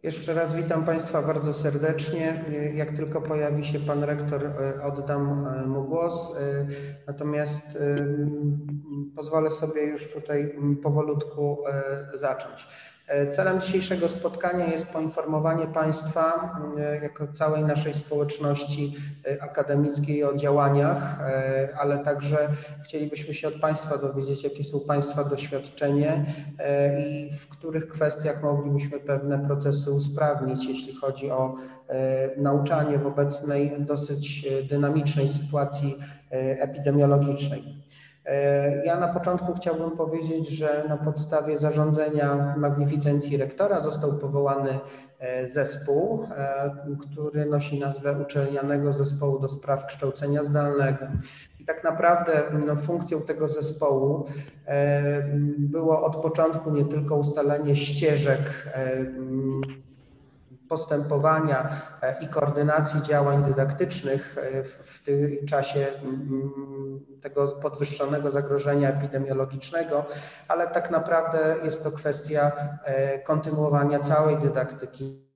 Jeszcze raz witam Państwa bardzo serdecznie. Jak tylko pojawi się Pan Rektor, oddam mu głos. Natomiast pozwolę sobie już tutaj powolutku zacząć. Celem dzisiejszego spotkania jest poinformowanie Państwa, jako całej naszej społeczności akademickiej, o działaniach, ale także chcielibyśmy się od Państwa dowiedzieć, jakie są Państwa doświadczenia i w których kwestiach moglibyśmy pewne procesy usprawnić, jeśli chodzi o nauczanie w obecnej dosyć dynamicznej sytuacji epidemiologicznej. Ja na początku chciałbym powiedzieć, że na podstawie zarządzenia magnificencji rektora został powołany zespół, który nosi nazwę Uczelnianego Zespołu do Spraw Kształcenia Zdalnego. I tak naprawdę funkcją tego zespołu było od początku nie tylko ustalenie ścieżek postępowania i koordynacji działań dydaktycznych w tym czasie tego podwyższonego zagrożenia epidemiologicznego, ale tak naprawdę jest to kwestia kontynuowania całej dydaktyki.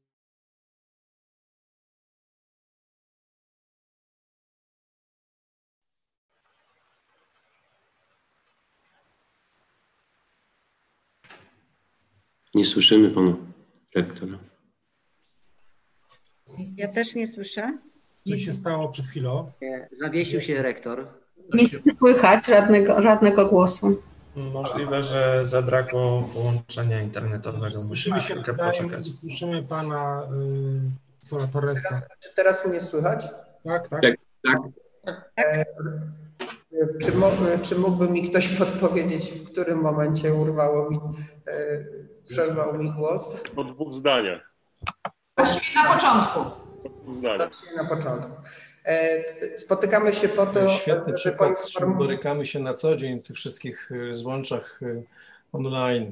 Nie słyszymy pana rektora. Ja też nie słyszę. Co się stało przed chwilą? Zawiesił się rektor. Nie słychać żadnego głosu. Możliwe, że zabrakło połączenia internetowego. Słyszymy się nawzajem, słyszymy pana profesora Torresa. Teraz mnie słychać? Tak. Czy mógłby mi ktoś podpowiedzieć, w którym momencie przerwał mi głos? Po 2 zdaniach. Na początku. Po 2 zdaniach. Na początku. Spotykamy się po to, świetny przykład, z czym borykamy się na co dzień w tych wszystkich złączach online.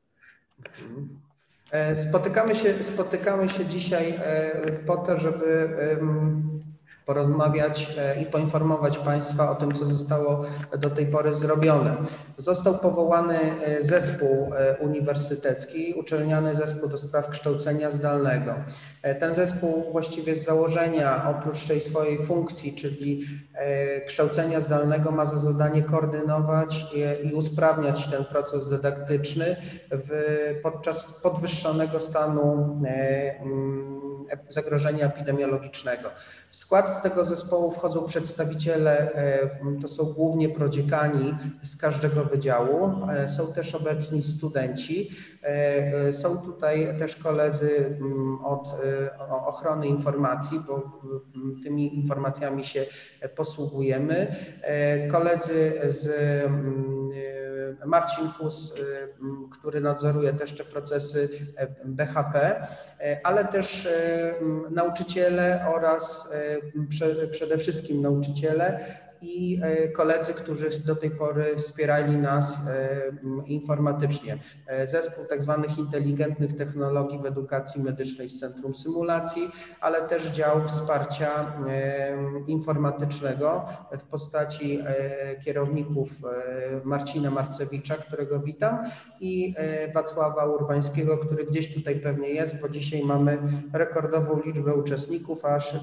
Spotykamy się dzisiaj po to, żeby porozmawiać i poinformować Państwa o tym, co zostało do tej pory zrobione. Został powołany zespół uniwersytecki, Uczelniany Zespół do Spraw Kształcenia Zdalnego. Ten zespół właściwie z założenia, oprócz tej swojej funkcji, czyli kształcenia zdalnego, ma za zadanie koordynować i usprawniać ten proces dydaktyczny podczas podwyższonego stanu zagrożenia epidemiologicznego. W skład tego zespołu wchodzą przedstawiciele, to są głównie prodziekani z każdego wydziału, są też obecni studenci, są tutaj też koledzy od ochrony informacji, bo tymi informacjami się posługujemy, koledzy z Marcin Hus, który nadzoruje też te procesy BHP, ale też nauczyciele oraz przede wszystkim nauczyciele i koledzy, którzy do tej pory wspierali nas informatycznie. Zespół tak zwanych inteligentnych technologii w edukacji medycznej z Centrum Symulacji, ale też dział wsparcia informatycznego w postaci kierowników Marcina Marcewicza, którego witam, i Wacława Urbańskiego, który gdzieś tutaj pewnie jest, bo dzisiaj mamy rekordową liczbę uczestników, aż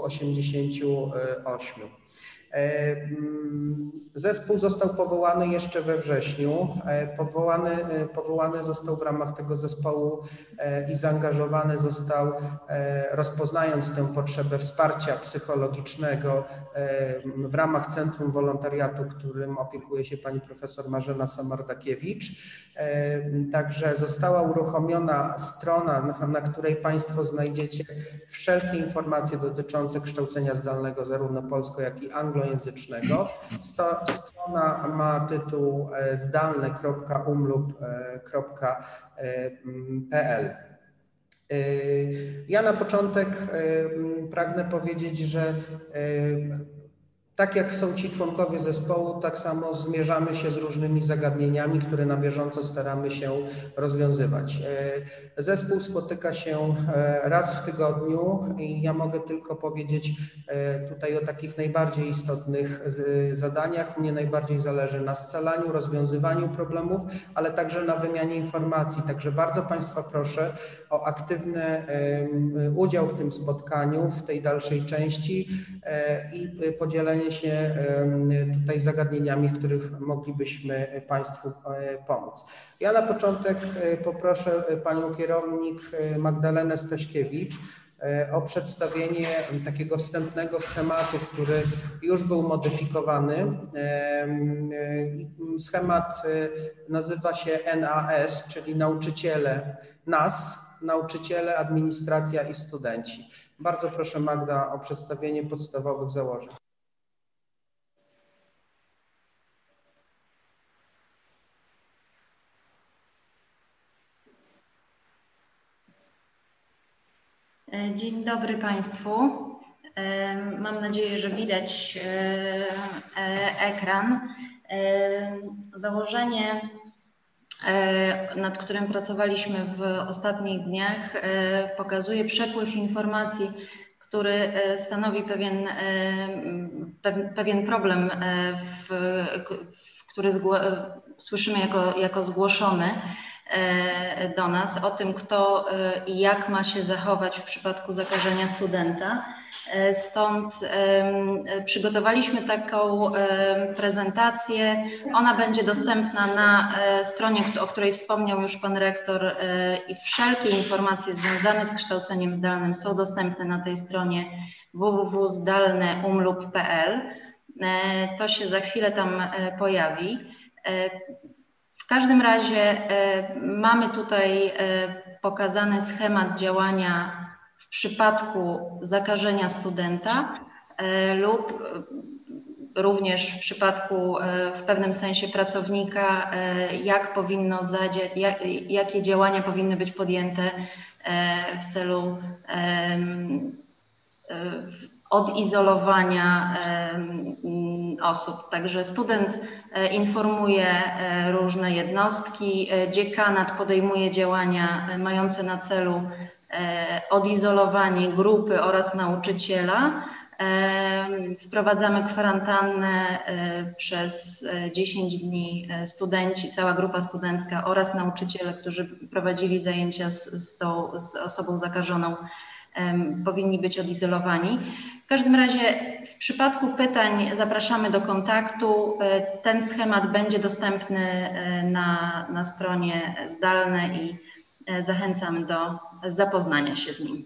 288. Zespół został powołany jeszcze we wrześniu. Powołany został w ramach tego zespołu i zaangażowany został, rozpoznając tę potrzebę wsparcia psychologicznego w ramach Centrum Wolontariatu, którym opiekuje się pani profesor Marzena Samardakiewicz. Także została uruchomiona strona, na której Państwo znajdziecie wszelkie informacje dotyczące kształcenia zdalnego, zarówno polsko, jak i anglojęzycznego. Strona ma tytuł zdalne.umlub.pl. Ja na początek pragnę powiedzieć, że Tak jak są ci członkowie zespołu, tak samo zmierzamy się z różnymi zagadnieniami, które na bieżąco staramy się rozwiązywać. Zespół spotyka się raz w tygodniu i ja mogę tylko powiedzieć tutaj o takich najbardziej istotnych zadaniach. Mnie najbardziej zależy na scalaniu, rozwiązywaniu problemów, ale także na wymianie informacji. Także bardzo Państwa proszę o aktywny udział w tym spotkaniu, w tej dalszej części i podzielenie się tutaj zagadnieniami, w których moglibyśmy Państwu pomóc. Ja na początek poproszę Panią kierownik Magdalenę Staśkiewicz o przedstawienie takiego wstępnego schematu, który już był modyfikowany. Schemat nazywa się NAS, czyli nauczyciele, nauczyciele, administracja i studenci. Bardzo proszę Magda o przedstawienie podstawowych założeń. Dzień dobry Państwu. Mam nadzieję, że widać ekran. Założenie, nad którym pracowaliśmy w ostatnich dniach, pokazuje przepływ informacji, który stanowi pewien problem, który słyszymy jako zgłoszony do nas, o tym, kto i jak ma się zachować w przypadku zakażenia studenta. Stąd przygotowaliśmy taką prezentację. Ona będzie dostępna na stronie, o której wspomniał już Pan Rektor, i wszelkie informacje związane z kształceniem zdalnym są dostępne na tej stronie www.zdalneumlub.pl. To się za chwilę tam pojawi. W każdym razie mamy tutaj pokazany schemat działania w przypadku zakażenia studenta lub również w przypadku w pewnym sensie pracownika, jakie działania powinny być podjęte w celu odizolowania osób. Także student informuje różne jednostki, dziekanat podejmuje działania mające na celu odizolowanie grupy oraz nauczyciela. Wprowadzamy kwarantannę przez 10 dni studenci, cała grupa studencka oraz nauczyciele, którzy prowadzili zajęcia z osobą zakażoną, powinni być odizolowani. W każdym razie w przypadku pytań zapraszamy do kontaktu. Ten schemat będzie dostępny na stronie zdalne i zachęcam do zapoznania się z nim.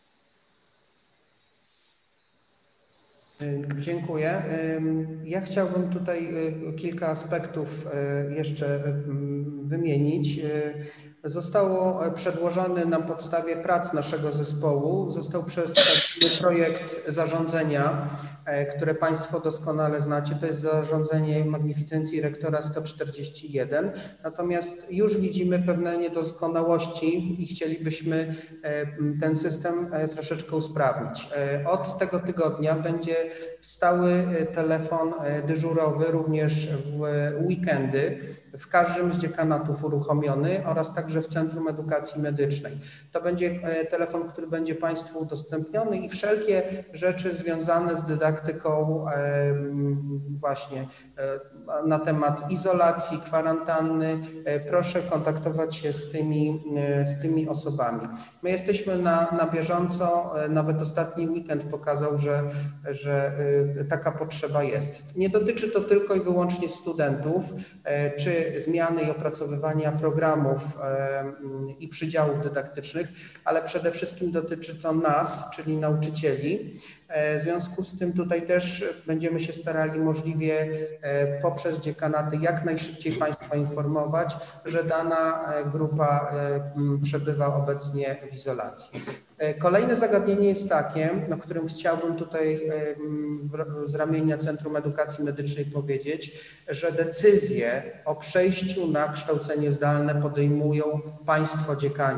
Dziękuję. Ja chciałbym tutaj kilka aspektów jeszcze wymienić. Zostało przedłożony na podstawie prac naszego zespołu, został przedstawiony projekt zarządzenia, które Państwo doskonale znacie. To jest zarządzenie magnificencji rektora 141. Natomiast już widzimy pewne niedoskonałości i chcielibyśmy ten system troszeczkę usprawnić. Od tego tygodnia będzie stały telefon dyżurowy również w weekendy w każdym z dziekanatów uruchomiony oraz także w Centrum Edukacji Medycznej. To będzie telefon, który będzie Państwu udostępniony i wszelkie rzeczy związane z dydaktyką właśnie na temat izolacji, kwarantanny, proszę kontaktować się z tymi osobami. My jesteśmy na bieżąco, nawet ostatni weekend pokazał, że taka potrzeba jest. Nie dotyczy to tylko i wyłącznie studentów, czy zmiany i opracowywania programów i przydziałów dydaktycznych, ale przede wszystkim dotyczy to nas, czyli nauczycieli. W związku z tym tutaj też będziemy się starali możliwie poprzez dziekanaty jak najszybciej Państwa informować, że dana grupa przebywa obecnie w izolacji. Kolejne zagadnienie jest takie, o którym chciałbym tutaj z ramienia Centrum Edukacji Medycznej powiedzieć, że decyzje o przejściu na kształcenie zdalne podejmują Państwo dziekani.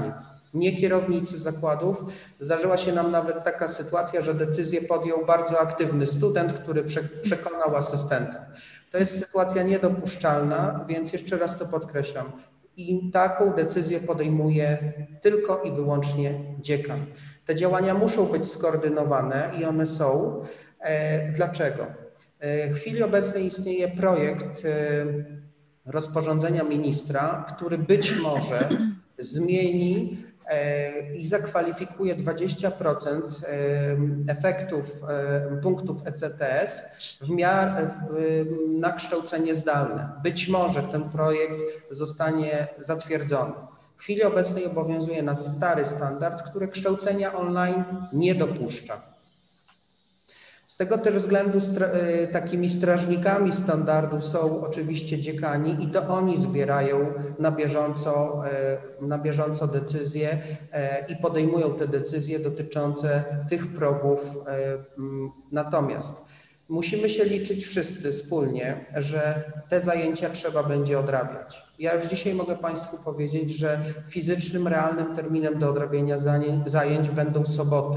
nie kierownicy zakładów. Zdarzyła się nam nawet taka sytuacja, że decyzję podjął bardzo aktywny student, który przekonał asystenta. To jest sytuacja niedopuszczalna, więc jeszcze raz to podkreślam. I taką decyzję podejmuje tylko i wyłącznie dziekan. Te działania muszą być skoordynowane i one są. Dlaczego? W chwili obecnej istnieje projekt rozporządzenia ministra, który być może zmieni i zakwalifikuje 20% efektów punktów ECTS na kształcenie zdalne. Być może ten projekt zostanie zatwierdzony. W chwili obecnej obowiązuje nas stary standard, który kształcenia online nie dopuszcza. Z tego też względu takimi strażnikami standardu są oczywiście dziekani i to oni zbierają na bieżąco decyzje i podejmują te decyzje dotyczące tych progów. Natomiast musimy się liczyć wszyscy wspólnie, że te zajęcia trzeba będzie odrabiać. Ja już dzisiaj mogę Państwu powiedzieć, że fizycznym, realnym terminem do odrabiania zajęć będą soboty.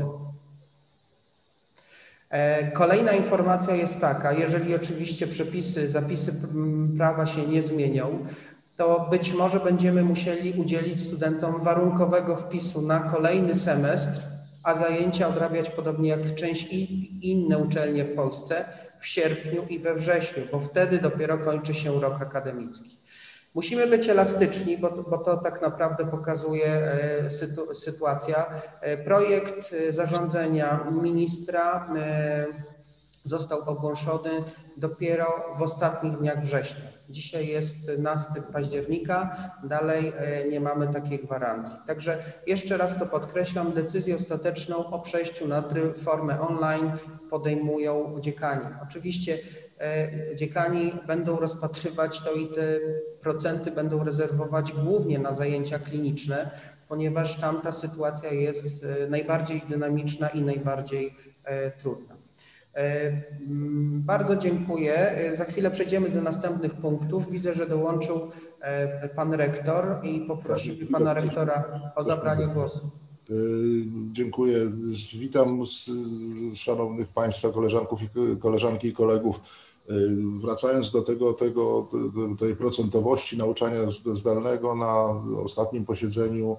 Kolejna informacja jest taka, jeżeli oczywiście zapisy prawa się nie zmienią, to być może będziemy musieli udzielić studentom warunkowego wpisu na kolejny semestr, a zajęcia odrabiać podobnie jak część inne uczelnie w Polsce w sierpniu i we wrześniu, bo wtedy dopiero kończy się rok akademicki. Musimy być elastyczni, bo to tak naprawdę pokazuje sytuacja. Projekt zarządzenia ministra został ogłoszony dopiero w ostatnich dniach września. Dzisiaj jest 12 października, dalej nie mamy takiej gwarancji. Także jeszcze raz to podkreślam, decyzję ostateczną o przejściu na formę online podejmują dziekani. Oczywiście dziekani będą rozpatrywać to i te procenty będą rezerwować głównie na zajęcia kliniczne, ponieważ tam ta sytuacja jest najbardziej dynamiczna i najbardziej trudna. Bardzo dziękuję. Za chwilę przejdziemy do następnych punktów. Widzę, że dołączył pan rektor i poprosimy pana rektora o zabranie głosu. Dziękuję. Witam szanownych Państwa, koleżanki i kolegów. Wracając do tej procentowości nauczania zdalnego, na ostatnim posiedzeniu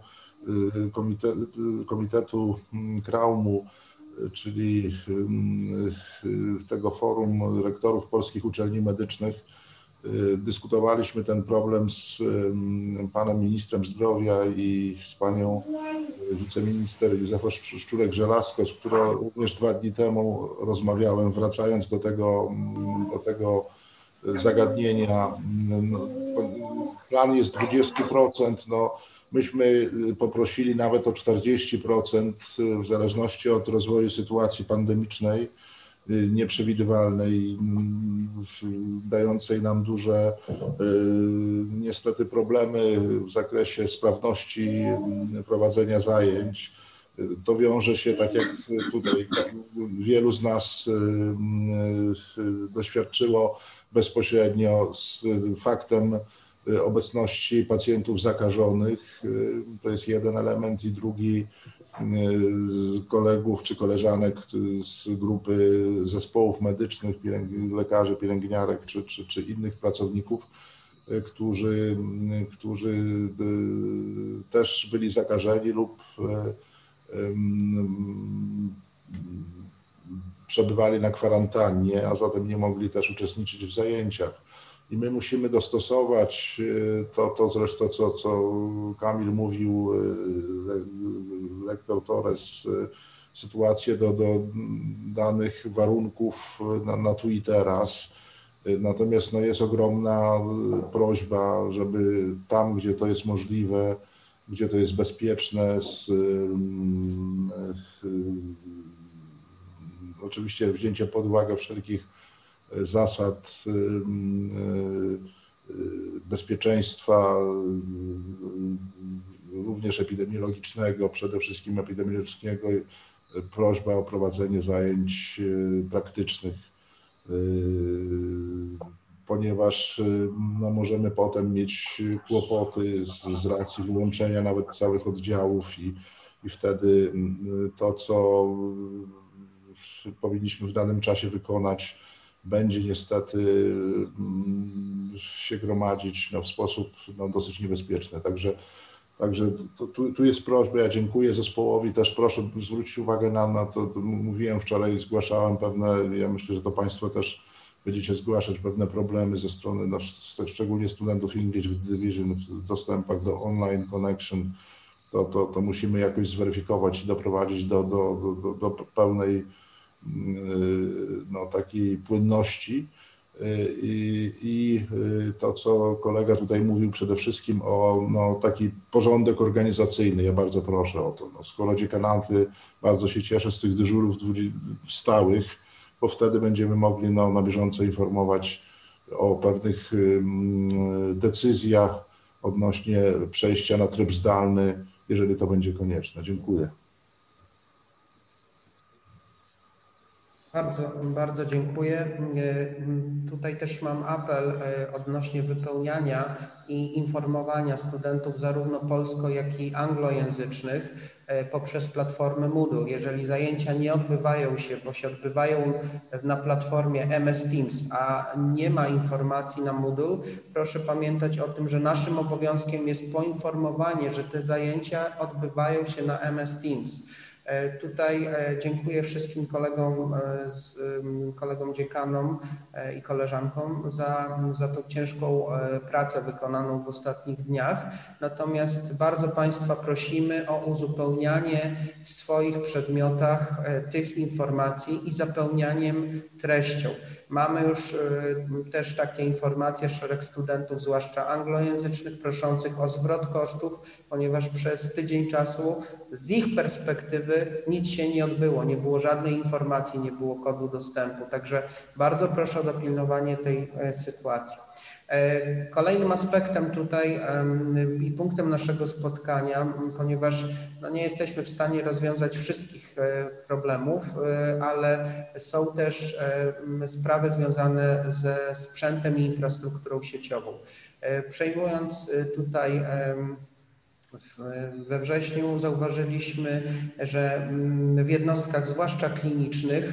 Komitetu KRAUM-u, czyli tego forum rektorów polskich uczelni medycznych, dyskutowaliśmy ten problem z panem ministrem zdrowia i z panią wiceminister Józefą Szczurek-Żelazko, z którą również 2 dni temu rozmawiałem, wracając do tego zagadnienia. Plan jest 20%, myśmy poprosili nawet o 40% w zależności od rozwoju sytuacji pandemicznej, nieprzewidywalnej, dającej nam duże niestety problemy w zakresie sprawności prowadzenia zajęć. To wiąże się, tak jak tutaj wielu z nas doświadczyło bezpośrednio, z faktem obecności pacjentów zakażonych. To jest jeden element i drugi, kolegów czy koleżanek z grupy zespołów medycznych, lekarzy, pielęgniarek czy innych pracowników, którzy też byli zakażeni lub przebywali na kwarantannie, a zatem nie mogli też uczestniczyć w zajęciach. I my musimy dostosować to zresztą, co Kamil mówił, lektor Torres, sytuację do danych warunków na tu i teraz. Natomiast jest ogromna prośba, żeby tam, gdzie to jest możliwe, gdzie to jest bezpieczne, oczywiście wzięcie pod uwagę wszelkich zasad bezpieczeństwa, również epidemiologicznego, przede wszystkim epidemiologicznego, prośba o prowadzenie zajęć praktycznych. ponieważ no, możemy potem mieć kłopoty z racji wyłączenia nawet całych oddziałów i wtedy to, co powinniśmy w danym czasie wykonać, będzie niestety się gromadzić no, w sposób no, dosyć niebezpieczny. Także tu jest prośba, ja dziękuję zespołowi, też proszę zwrócić uwagę na to, mówiłem wczoraj, zgłaszałem pewne, ja myślę, że to Państwo też będziecie zgłaszać pewne problemy ze strony, no, szczególnie studentów English Division w dostępach do online connection, to musimy jakoś zweryfikować i doprowadzić do pełnej no, takiej płynności. I to, co kolega tutaj mówił przede wszystkim o no, taki porządek organizacyjny, ja bardzo proszę o to. No, skoro dziekanaty, bardzo się cieszę z tych dyżurów stałych, bo wtedy będziemy mogli no, na bieżąco informować o pewnych decyzjach odnośnie przejścia na tryb zdalny, jeżeli to będzie konieczne. Dziękuję. Bardzo dziękuję. Tutaj też mam apel odnośnie wypełniania i informowania studentów zarówno polsko, jak i anglojęzycznych poprzez platformę Moodle. Jeżeli zajęcia nie odbywają się, bo się odbywają na platformie MS Teams, a nie ma informacji na Moodle, proszę pamiętać o tym, że naszym obowiązkiem jest poinformowanie, że te zajęcia odbywają się na MS Teams. Tutaj dziękuję wszystkim kolegom dziekanom i koleżankom za tą ciężką pracę wykonaną w ostatnich dniach. Natomiast bardzo Państwa prosimy o uzupełnianie w swoich przedmiotach tych informacji i zapełnianiem treścią. Mamy już też takie informacje, szereg studentów, zwłaszcza anglojęzycznych, proszących o zwrot kosztów, ponieważ przez tydzień czasu z ich perspektywy nic się nie odbyło, nie było żadnej informacji, nie było kodu dostępu. Także bardzo proszę o dopilnowanie tej sytuacji. Kolejnym aspektem tutaj i punktem naszego spotkania, ponieważ no nie jesteśmy w stanie rozwiązać wszystkich problemów, ale są też sprawy związane ze sprzętem i infrastrukturą sieciową. Przejmując tutaj we wrześniu zauważyliśmy, że w jednostkach, zwłaszcza klinicznych,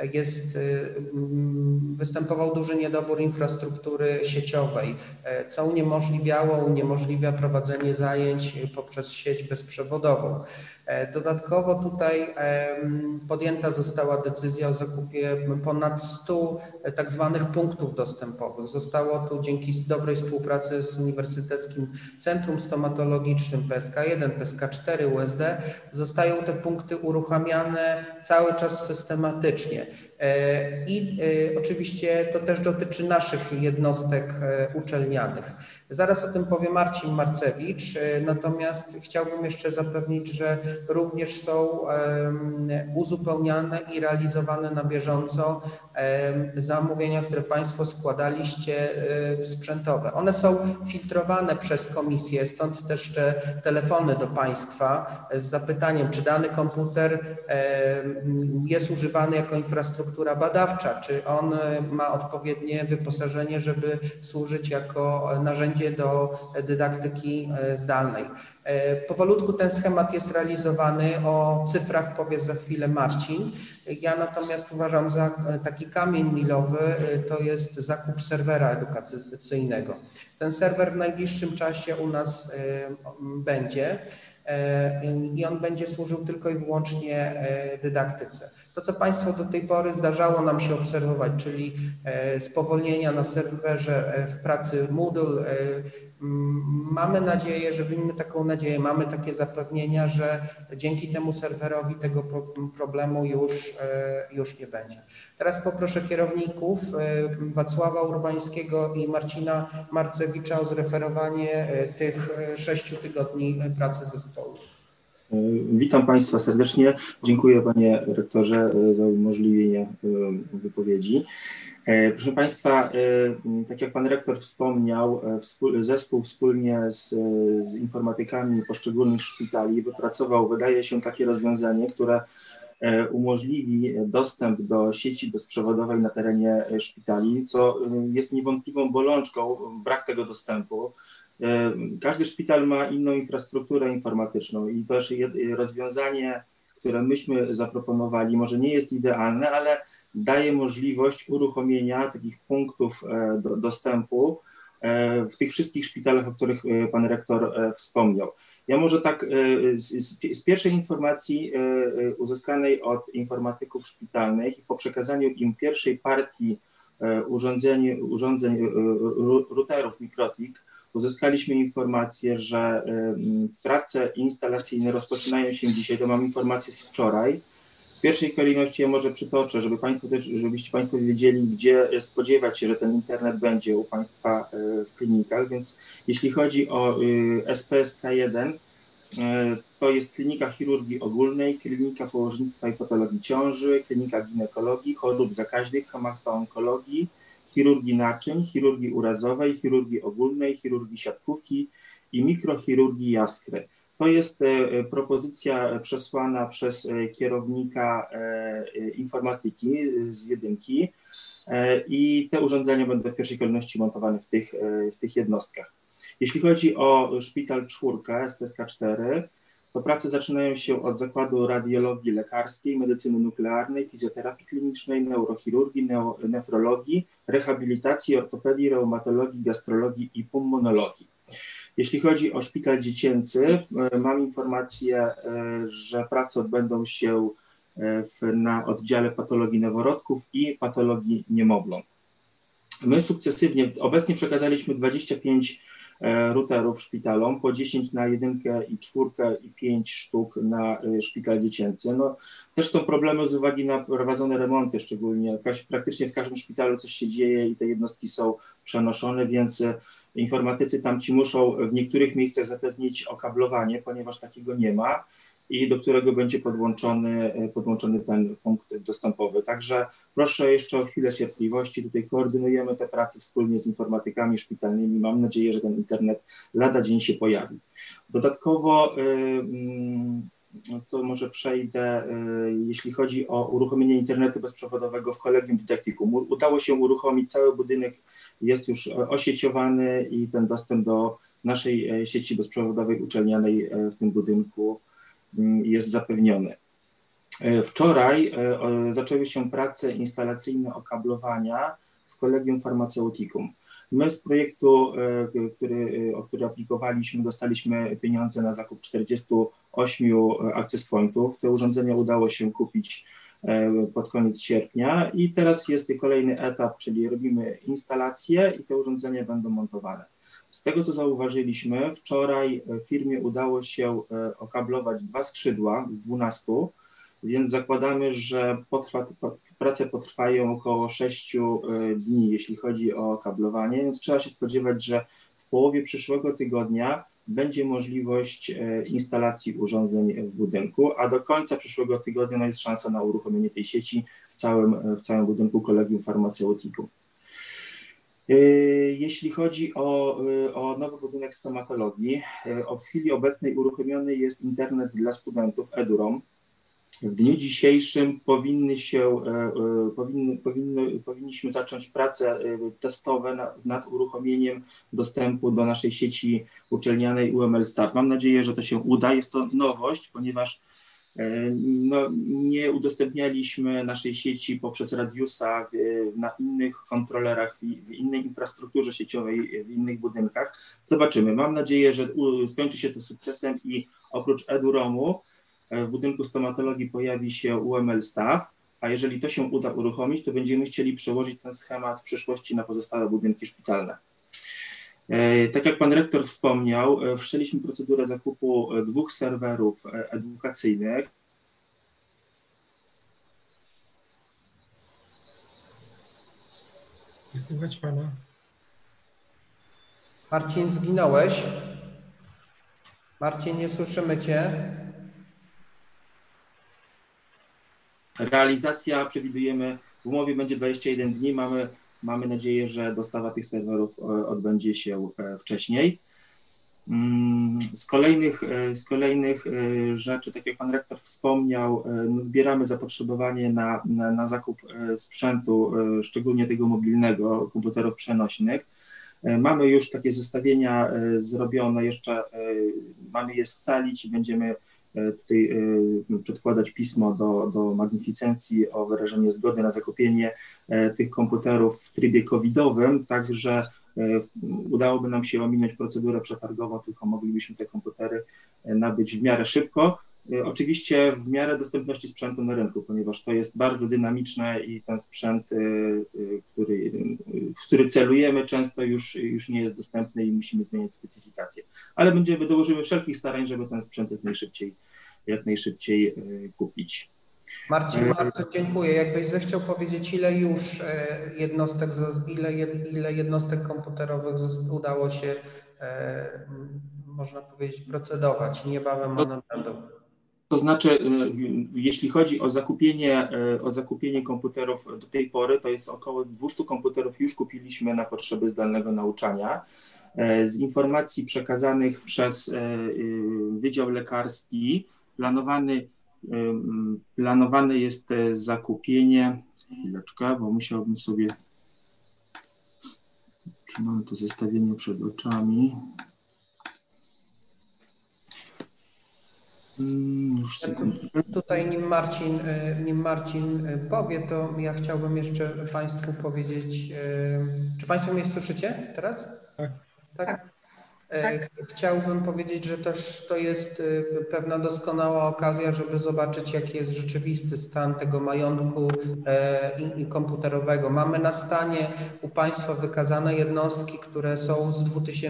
występował duży niedobór infrastruktury sieciowej, co uniemożliwia prowadzenie zajęć poprzez sieć bezprzewodową. Dodatkowo tutaj podjęta została decyzja o zakupie ponad 100 tak zwanych punktów dostępowych. Zostało tu dzięki dobrej współpracy z Uniwersyteckim Centrum Stomatologicznym PSK1, PSK4, USD, zostają te punkty uruchamiane cały czas systematycznie. I oczywiście to też dotyczy naszych jednostek uczelnianych. Zaraz o tym powie Marcin Marcewicz, natomiast chciałbym jeszcze zapewnić, że również są uzupełniane i realizowane na bieżąco zamówienia, które Państwo składaliście sprzętowe. One są filtrowane przez komisję, stąd też te telefony do Państwa z zapytaniem, czy dany komputer jest używany jako infrastruktura badawcza, czy on ma odpowiednie wyposażenie, żeby służyć jako narzędzie do dydaktyki zdalnej. Powolutku ten schemat jest realizowany, o cyfrach powie za chwilę Marcin. Ja natomiast uważam za taki kamień milowy, to jest zakup serwera edukacyjnego. Ten serwer w najbliższym czasie u nas będzie i on będzie służył tylko i wyłącznie dydaktyce. To, co Państwo do tej pory zdarzało nam się obserwować, czyli spowolnienia na serwerze w pracy Moodle, mamy nadzieję, że wyjmijmy taką nadzieję, mamy takie zapewnienia, że dzięki temu serwerowi tego problemu już nie będzie. Teraz poproszę kierowników Wacława Urbańskiego i Marcina Marcewicza o zreferowanie tych 6 tygodni pracy zespołu. Witam Państwa serdecznie. Dziękuję Panie Rektorze za umożliwienie wypowiedzi. Proszę Państwa, tak jak Pan Rektor wspomniał, zespół wspólnie z informatykami poszczególnych szpitali wypracował, wydaje się, takie rozwiązanie, które umożliwi dostęp do sieci bezprzewodowej na terenie szpitali, co jest niewątpliwą bolączką, brak tego dostępu. Każdy szpital ma inną infrastrukturę informatyczną i też rozwiązanie, które myśmy zaproponowali, może nie jest idealne, ale daje możliwość uruchomienia takich punktów dostępu w tych wszystkich szpitalach, o których pan rektor wspomniał. Ja może tak z pierwszej informacji uzyskanej od informatyków szpitalnych i po przekazaniu im pierwszej partii urządzeń routerów MikroTik uzyskaliśmy informację, że prace instalacyjne rozpoczynają się dzisiaj, to mam informację z wczoraj. W pierwszej kolejności ja może przytoczę, żebyście Państwo wiedzieli, gdzie spodziewać się, że ten internet będzie u Państwa w klinikach, więc jeśli chodzi o SPSK1, to jest Klinika Chirurgii Ogólnej, Klinika Położnictwa i Patologii Ciąży, Klinika Ginekologii, Chorób Zakaźnych, Hematoonkologii, Chirurgii Naczyń, Chirurgii Urazowej, Chirurgii Ogólnej, Chirurgii Siatkówki i Mikrochirurgii Jaskry. To jest propozycja przesłana przez kierownika informatyki z jedynki i te urządzenia będą w pierwszej kolejności montowane w tych jednostkach. Jeśli chodzi o szpital 4, SPSK4, to prace zaczynają się od zakładu radiologii lekarskiej, medycyny nuklearnej, fizjoterapii klinicznej, neurochirurgii, nefrologii, rehabilitacji, ortopedii, reumatologii, gastrologii i pulmonologii. Jeśli chodzi o szpital dziecięcy, mam informację, że prace odbędą się na oddziale patologii noworodków i patologii niemowląt. My sukcesywnie, obecnie przekazaliśmy 25 routerów szpitalom, po 10 na 1 i 4 i 5 sztuk na szpital dziecięcy. No, też są problemy z uwagi na prowadzone remonty, szczególnie praktycznie w każdym szpitalu coś się dzieje i te jednostki są przenoszone, więc informatycy tamci muszą w niektórych miejscach zapewnić okablowanie, ponieważ takiego nie ma i do którego będzie podłączony ten punkt dostępowy. Także proszę jeszcze o chwilę cierpliwości. Tutaj koordynujemy te prace wspólnie z informatykami szpitalnymi. Mam nadzieję, że ten internet lada dzień się pojawi. Dodatkowo to może przejdę, jeśli chodzi o uruchomienie internetu bezprzewodowego w Collegium Didacticum. Udało się uruchomić, cały budynek jest już osieciowany i ten dostęp do naszej sieci bezprzewodowej uczelnianej w tym budynku jest zapewniony. Wczoraj zaczęły się prace instalacyjne okablowania w Collegium Pharmaceuticum. My z projektu, o który aplikowaliśmy, dostaliśmy pieniądze na zakup 48 access pointów. Te urządzenia udało się kupić pod koniec sierpnia i teraz jest kolejny etap, czyli robimy instalację i te urządzenia będą montowane. Z tego, co zauważyliśmy, wczoraj firmie udało się okablować 2 skrzydła z 12, więc zakładamy, że prace potrwają około 6 dni, jeśli chodzi o kablowanie, więc trzeba się spodziewać, że w połowie przyszłego tygodnia będzie możliwość instalacji urządzeń w budynku, a do końca przyszłego tygodnia jest szansa na uruchomienie tej sieci w całym budynku Collegium Pharmaceuticum. Jeśli chodzi o nowy budynek stomatologii, w chwili obecnej uruchomiony jest internet dla studentów EduRoam. W dniu dzisiejszym powinniśmy zacząć prace testowe nad uruchomieniem dostępu do naszej sieci uczelnianej UML Staff. Mam nadzieję, że to się uda. Jest to nowość, ponieważ nie udostępnialiśmy naszej sieci poprzez Radiusa na innych kontrolerach, w innej infrastrukturze sieciowej, w innych budynkach. Zobaczymy. Mam nadzieję, że skończy się to sukcesem i oprócz EduRoamu w budynku stomatologii pojawi się UML Staff, a jeżeli to się uda uruchomić, to będziemy chcieli przełożyć ten schemat w przyszłości na pozostałe budynki szpitalne. Tak jak pan rektor wspomniał, wszczęliśmy procedurę zakupu 2 serwerów edukacyjnych. Nie słychać pana. Marcin, zginąłeś? Marcin, nie słyszymy cię. Realizacja przewidujemy, w umowie będzie 21 dni, mamy nadzieję, że dostawa tych serwerów odbędzie się wcześniej. Z kolejnych rzeczy, tak jak pan rektor wspomniał, no zbieramy zapotrzebowanie na zakup sprzętu, szczególnie tego mobilnego, komputerów przenośnych. Mamy już takie zestawienia zrobione, jeszcze mamy je scalić i będziemy tutaj przedkładać pismo do magnificencji o wyrażenie zgody na zakupienie tych komputerów w trybie covidowym, także udałoby nam się ominąć procedurę przetargową, tylko moglibyśmy te komputery nabyć w miarę szybko. Oczywiście w miarę dostępności sprzętu na rynku, ponieważ to jest bardzo dynamiczne i ten sprzęt, w który celujemy, często już nie jest dostępny i musimy zmieniać specyfikację. Ale dołożymy wszelkich starań, żeby ten sprzęt jak najszybciej kupić. Marcin, bardzo dziękuję. Jakbyś zechciał powiedzieć, ile już ile jednostek komputerowych udało się, można powiedzieć, procedować, niebawem one będą. To znaczy, jeśli chodzi o zakupienie komputerów do tej pory, to jest około 200 komputerów już kupiliśmy na potrzeby zdalnego nauczania. Z informacji przekazanych przez Wydział Lekarski planowane jest zakupienie, chwileczkę, bo musiałbym sobie, mam to zestawienie przed oczami. Już sekundkę. Tutaj nim Marcin powie, to ja chciałbym jeszcze Państwu powiedzieć, czy Państwo mnie słyszycie teraz? Tak. Chciałbym powiedzieć, że też to jest pewna doskonała okazja, żeby zobaczyć, jaki jest rzeczywisty stan tego majątku komputerowego. Mamy na stanie u Państwa wykazane jednostki, które są z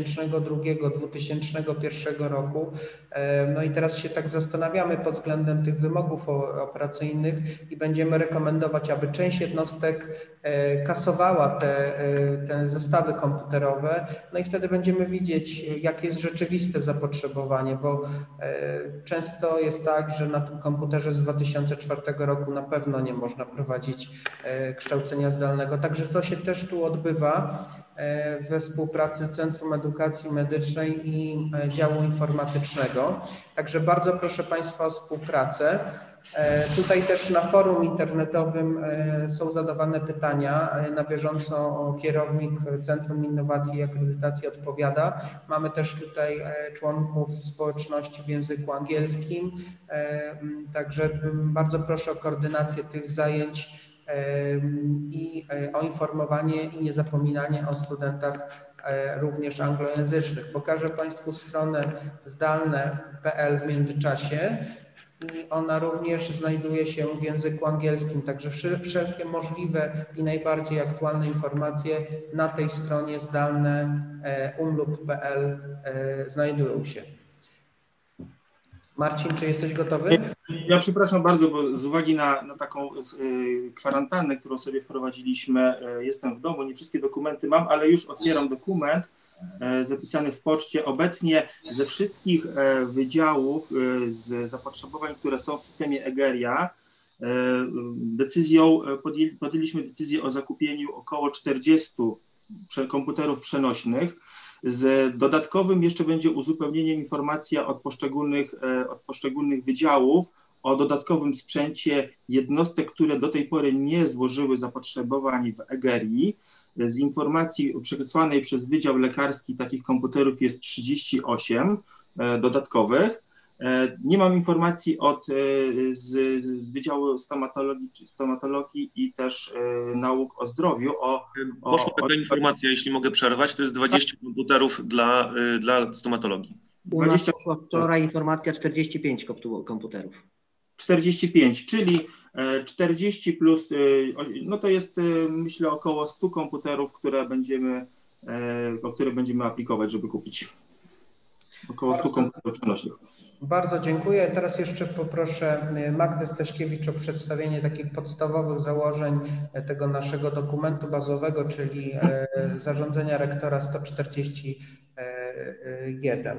2002-2001 roku. No i teraz się tak zastanawiamy pod względem tych wymogów operacyjnych i będziemy rekomendować, aby część jednostek kasowała te zestawy komputerowe, no i wtedy będziemy widzieć, jakie jest rzeczywiste zapotrzebowanie, bo często jest tak, że na tym komputerze z 2004 roku na pewno nie można prowadzić kształcenia zdalnego. Także to się też tu odbywa we współpracy z Centrum Edukacji Medycznej i Działu Informatycznego. Także bardzo proszę Państwa o współpracę. Tutaj też na forum internetowym są zadawane pytania. Na bieżąco kierownik Centrum Innowacji i Akredytacji odpowiada. Mamy też tutaj członków społeczności w języku angielskim. Także bardzo proszę o koordynację tych zajęć i o informowanie i niezapominanie o studentach również anglojęzycznych. Pokażę Państwu stronę zdalne.pl w międzyczasie. I ona również znajduje się w języku angielskim, także wszelkie możliwe i najbardziej aktualne informacje na tej stronie zdalne.umlub.pl znajdują się. Marcin, czy jesteś gotowy? Ja przepraszam bardzo, bo z uwagi na taką kwarantannę, którą sobie wprowadziliśmy, jestem w domu, nie wszystkie dokumenty mam, ale już otwieram dokument zapisany w poczcie. Obecnie ze wszystkich wydziałów z zapotrzebowań, które są w systemie Egeria, podjęliśmy decyzję o zakupieniu około 40 komputerów przenośnych. Z dodatkowym jeszcze będzie uzupełnieniem informacja od poszczególnych wydziałów o dodatkowym sprzęcie jednostek, które do tej pory nie złożyły zapotrzebowań w Egerii. Z informacji przesłanej przez Wydział Lekarski takich komputerów jest 38 dodatkowych. Nie mam informacji z Wydziału Stomatologii i też Nauk o Zdrowiu. Poszła taka informacja, jeśli mogę przerwać, to jest 20 komputerów dla stomatologii. U nas poszła wczoraj informacja 45 komputerów. 45, czyli 40 plus, no to jest myślę około 100 komputerów, o które będziemy aplikować, żeby kupić. Około 100 komputerów przenośnych. Bardzo dziękuję. Teraz jeszcze poproszę Magdę Staśkiewicz o przedstawienie takich podstawowych założeń tego naszego dokumentu bazowego, czyli zarządzenia rektora 141.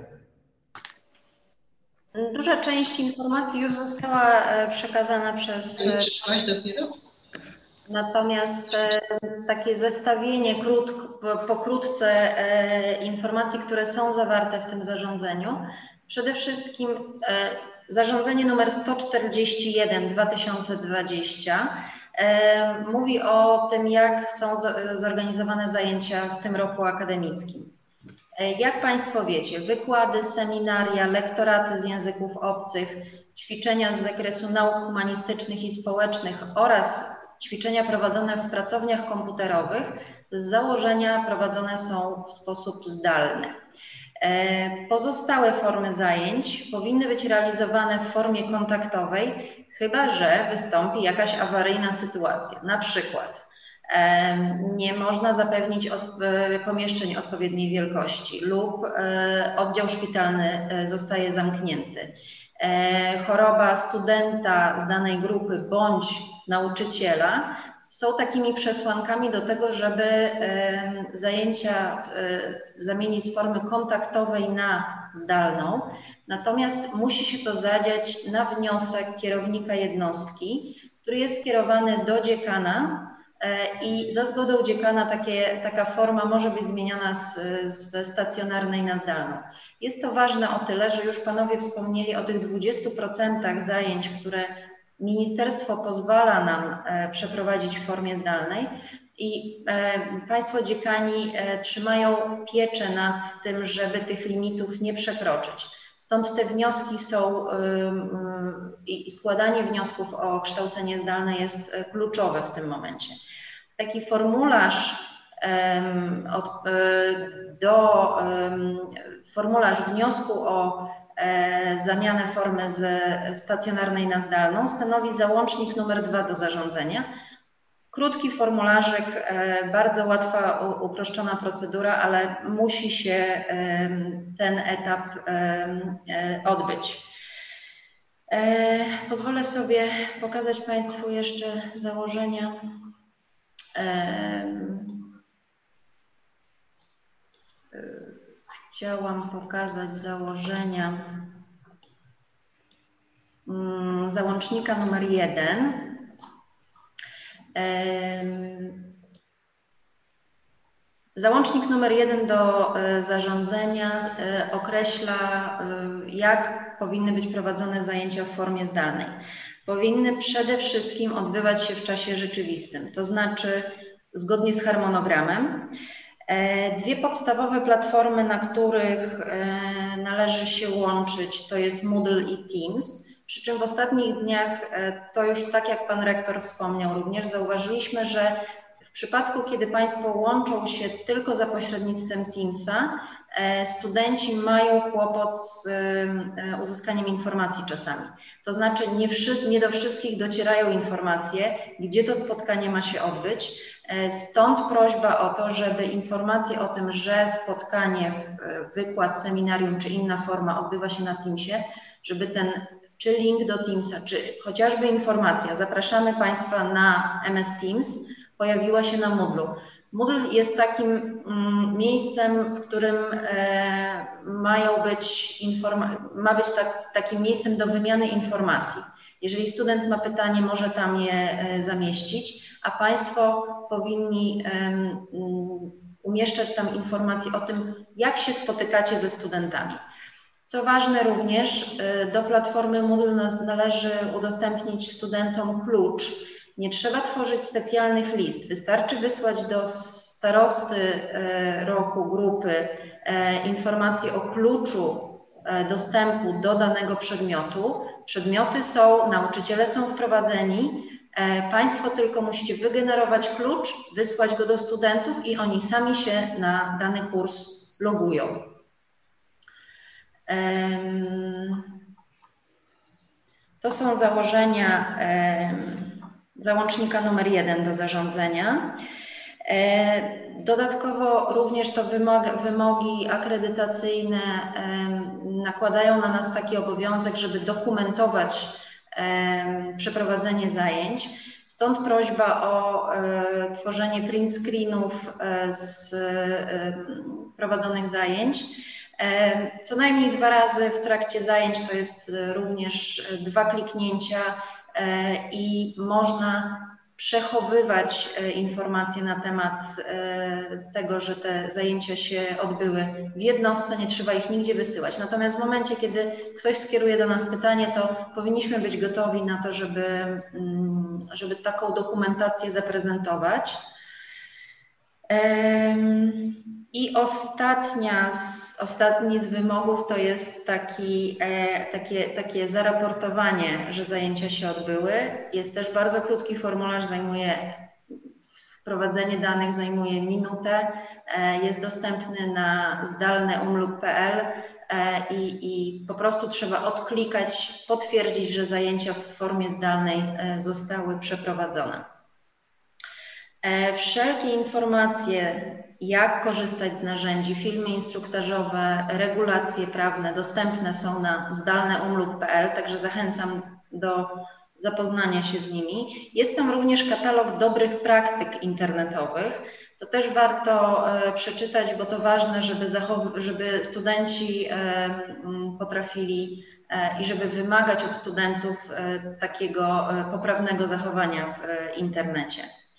Duża część informacji już została przekazana przez... Natomiast takie zestawienie pokrótce informacji, które są zawarte w tym zarządzeniu. Przede wszystkim zarządzenie nr 141/2020 mówi o tym, jak są zorganizowane zajęcia w tym roku akademickim. Jak Państwo wiecie, wykłady, seminaria, lektoraty z języków obcych, ćwiczenia z zakresu nauk humanistycznych i społecznych oraz ćwiczenia prowadzone w pracowniach komputerowych z założenia prowadzone są w sposób zdalny. Pozostałe formy zajęć powinny być realizowane w formie kontaktowej, chyba że wystąpi jakaś awaryjna sytuacja. Na przykład nie można zapewnić pomieszczeń odpowiedniej wielkości lub oddział szpitalny zostaje zamknięty. Choroba studenta z danej grupy bądź nauczyciela są takimi przesłankami do tego, żeby zajęcia zamienić z formy kontaktowej na zdalną. Natomiast musi się to zadziać na wniosek kierownika jednostki, który jest skierowany do dziekana i za zgodą dziekana taka forma może być zmieniona ze stacjonarnej na zdalną. Jest to ważne o tyle, że już Panowie wspomnieli o tych 20% zajęć, które Ministerstwo pozwala nam przeprowadzić w formie zdalnej i Państwo dziekani trzymają pieczę nad tym, żeby tych limitów nie przekroczyć. Stąd te wnioski są i składanie wniosków o kształcenie zdalne jest kluczowe w tym momencie. Taki formularz formularz wniosku o zamianę formy ze stacjonarnej na zdalną stanowi załącznik numer 2 do zarządzenia. Krótki formularzyk, bardzo łatwa, uproszczona procedura, ale musi się ten etap odbyć. Pozwolę sobie pokazać Państwu jeszcze założenia. Chciałam pokazać założenia załącznika numer 1. Załącznik numer 1 do zarządzenia określa, jak powinny być prowadzone zajęcia w formie zdalnej. Powinny przede wszystkim odbywać się w czasie rzeczywistym, to znaczy zgodnie z harmonogramem. Dwie podstawowe platformy, na których należy się łączyć, to jest Moodle i Teams. Przy czym w ostatnich dniach, to już tak jak Pan Rektor wspomniał również, zauważyliśmy, że w przypadku, kiedy Państwo łączą się tylko za pośrednictwem Teamsa, studenci mają kłopot z uzyskaniem informacji czasami. To znaczy nie do wszystkich docierają informacje, gdzie to spotkanie ma się odbyć. Stąd prośba o to, żeby informacje o tym, że spotkanie, wykład, seminarium czy inna forma odbywa się na Teamsie, żeby ten czy link do Teamsa, czy chociażby informacja, zapraszamy Państwa na MS Teams, pojawiła się na Moodle. Moodle jest takim miejscem, w którym ma być takim miejscem do wymiany informacji. Jeżeli student ma pytanie, może tam je zamieścić, a Państwo powinni umieszczać tam informacje o tym, jak się spotykacie ze studentami. Co ważne również, do platformy Moodle należy udostępnić studentom klucz. Nie trzeba tworzyć specjalnych list. Wystarczy wysłać do starosty roku grupy informacje o kluczu dostępu do danego przedmiotu. Przedmioty są, nauczyciele są wprowadzeni. Państwo tylko musicie wygenerować klucz, wysłać go do studentów i oni sami się na dany kurs logują. To są założenia załącznika numer 1 do zarządzenia. Dodatkowo również to wymogi akredytacyjne nakładają na nas taki obowiązek, żeby dokumentować przeprowadzenie zajęć. Stąd prośba o tworzenie print screenów z prowadzonych zajęć. Co najmniej 2 razy w trakcie zajęć, to jest również 2 kliknięcia i można przechowywać informacje na temat tego, że te zajęcia się odbyły w jednostce, nie trzeba ich nigdzie wysyłać. Natomiast w momencie, kiedy ktoś skieruje do nas pytanie, to powinniśmy być gotowi na to, żeby taką dokumentację zaprezentować. I ostatni z wymogów to jest takie zaraportowanie, że zajęcia się odbyły. Jest też bardzo krótki formularz, wprowadzenie danych zajmuje minutę, jest dostępny na zdalneumlub.pl i po prostu trzeba odklikać, potwierdzić, że zajęcia w formie zdalnej zostały przeprowadzone. Wszelkie informacje, jak korzystać z narzędzi, filmy instruktażowe, regulacje prawne dostępne są na zdalneumlub.pl, także zachęcam do zapoznania się z nimi. Jest tam również katalog dobrych praktyk internetowych. To też warto przeczytać, bo to ważne, żeby studenci potrafili i żeby wymagać od studentów takiego poprawnego zachowania w internecie.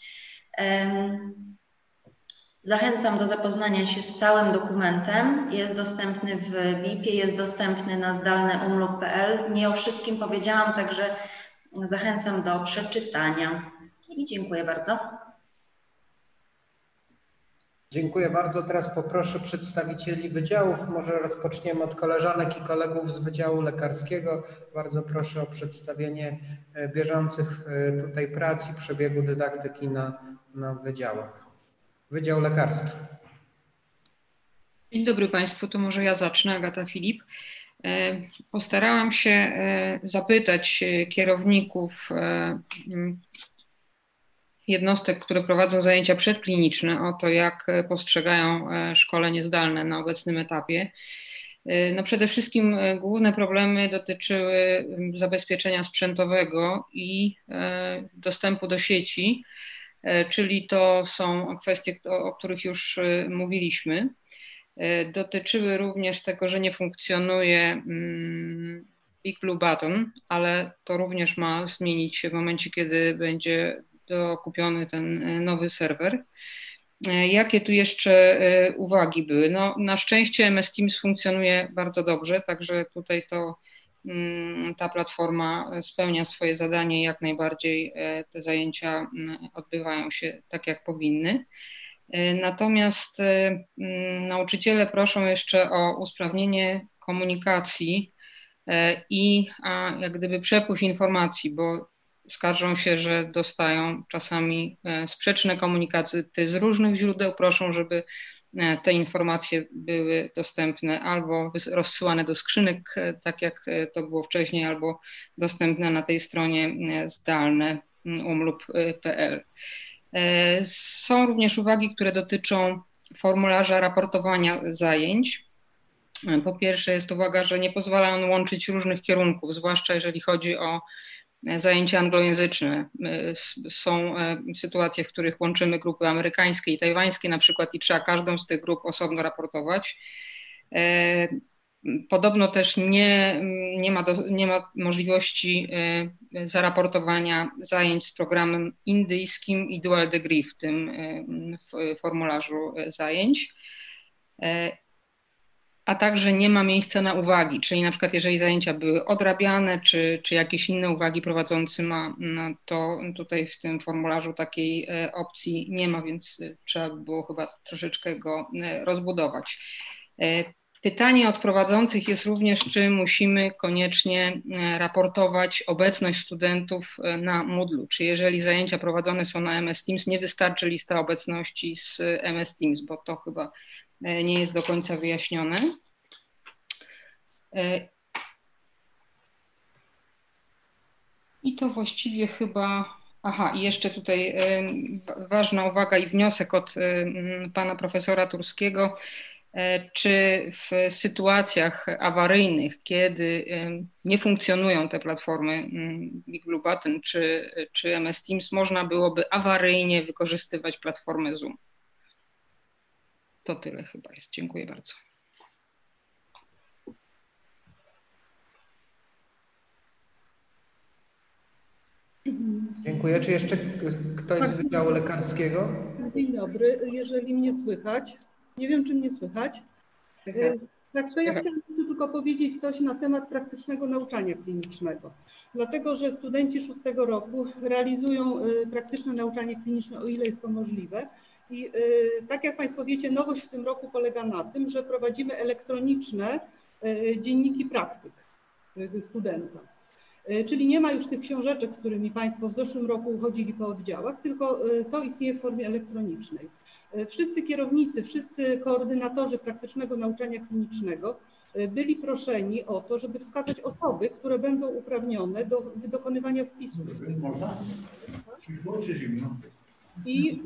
Zachęcam do zapoznania się z całym dokumentem. Jest dostępny w BIP-ie, jest dostępny na zdalneumlub.pl. Nie o wszystkim powiedziałam, także zachęcam do przeczytania. I dziękuję bardzo. Dziękuję bardzo. Teraz poproszę przedstawicieli wydziałów. Może rozpoczniemy od koleżanek i kolegów z Wydziału Lekarskiego. Bardzo proszę o przedstawienie bieżących tutaj prac i przebiegu dydaktyki na wydziałach. Wydział Lekarski. Dzień dobry Państwu, to może ja zacznę, Agata Filip. Postarałam się zapytać kierowników jednostek, które prowadzą zajęcia przedkliniczne, o to, jak postrzegają szkolenie zdalne na obecnym etapie. No przede wszystkim główne problemy dotyczyły zabezpieczenia sprzętowego i dostępu do sieci, czyli to są kwestie, o których już mówiliśmy. Dotyczyły również tego, że nie funkcjonuje Big Blue Button, ale to również ma zmienić się w momencie, kiedy będzie dokupiony ten nowy serwer. Jakie tu jeszcze uwagi były? No, na szczęście MS Teams funkcjonuje bardzo dobrze, także tutaj ta platforma spełnia swoje zadanie i jak najbardziej te zajęcia odbywają się tak, jak powinny. Natomiast nauczyciele proszą jeszcze o usprawnienie komunikacji i jak gdyby przepływ informacji, bo skarżą się, że dostają czasami sprzeczne komunikaty z różnych źródeł, proszą, żeby te informacje były dostępne albo rozsyłane do skrzynek, tak jak to było wcześniej, albo dostępne na tej stronie zdalneumlub.pl. Są również uwagi, które dotyczą formularza raportowania zajęć. Po pierwsze jest uwaga, że nie pozwala on łączyć różnych kierunków, zwłaszcza jeżeli chodzi o zajęcia anglojęzyczne. Są sytuacje, w których łączymy grupy amerykańskie i tajwańskie na przykład i trzeba każdą z tych grup osobno raportować. Podobno też nie ma możliwości zaraportowania zajęć z programem indyjskim i dual degree w tym formularzu zajęć. A także nie ma miejsca na uwagi, czyli na przykład jeżeli zajęcia były odrabiane, czy jakieś inne uwagi prowadzący ma, no to tutaj w tym formularzu takiej opcji nie ma, więc trzeba by było chyba troszeczkę go rozbudować. Pytanie od prowadzących jest również, czy musimy koniecznie raportować obecność studentów na Moodle'u, czy jeżeli zajęcia prowadzone są na MS Teams, nie wystarczy lista obecności z MS Teams, bo to chyba nie jest do końca wyjaśnione. I to właściwie chyba... Aha, i jeszcze tutaj ważna uwaga i wniosek od pana profesora Turskiego. Czy w sytuacjach awaryjnych, kiedy nie funkcjonują te platformy Big Blue Button czy MS Teams, można byłoby awaryjnie wykorzystywać platformę Zoom? To tyle chyba jest. Dziękuję bardzo. Dziękuję. Czy jeszcze ktoś z Wydziału Lekarskiego? Dzień dobry, jeżeli mnie słychać. Nie wiem, czy mnie słychać. Tak, to ja chciałam tylko powiedzieć coś na temat praktycznego nauczania klinicznego. Dlatego, że studenci 6. roku realizują praktyczne nauczanie kliniczne, o ile jest to możliwe. I tak jak Państwo wiecie, nowość w tym roku polega na tym, że prowadzimy elektroniczne dzienniki praktyk studenta. Czyli nie ma już tych książeczek, z którymi Państwo w zeszłym roku chodzili po oddziałach, tylko to istnieje w formie elektronicznej. Wszyscy kierownicy, wszyscy koordynatorzy praktycznego nauczania klinicznego byli proszeni o to, żeby wskazać osoby, które będą uprawnione do dokonywania wpisów. I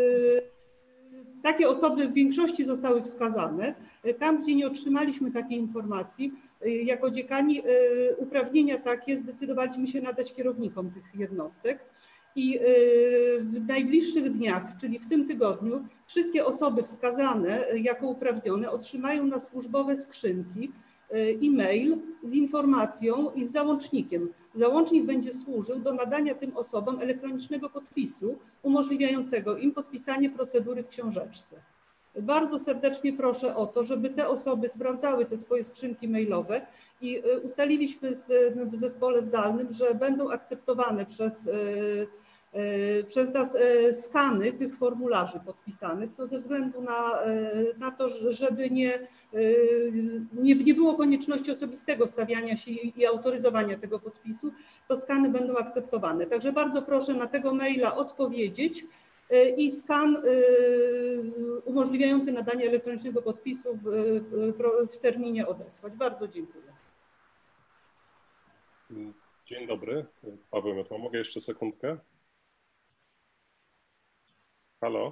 takie osoby w większości zostały wskazane. Tam, gdzie nie otrzymaliśmy takiej informacji, jako dziekani uprawnienia takie zdecydowaliśmy się nadać kierownikom tych jednostek. I w najbliższych dniach, czyli w tym tygodniu, wszystkie osoby wskazane jako uprawnione otrzymają na służbowe skrzynki e-mail z informacją i z załącznikiem. Załącznik będzie służył do nadania tym osobom elektronicznego podpisu umożliwiającego im podpisanie procedury w książeczce. Bardzo serdecznie proszę o to, żeby te osoby sprawdzały te swoje skrzynki mailowe i ustaliliśmy w zespole zdalnym, że będą akceptowane przez nas skany tych formularzy podpisanych, to ze względu na to, żeby nie było konieczności osobistego stawiania się i autoryzowania tego podpisu, to skany będą akceptowane. Także bardzo proszę na tego maila odpowiedzieć i skan umożliwiający nadanie elektronicznego podpisu w terminie odesłać. Bardzo dziękuję. Dzień dobry, Paweł Miotła. Mogę jeszcze sekundkę? Halo?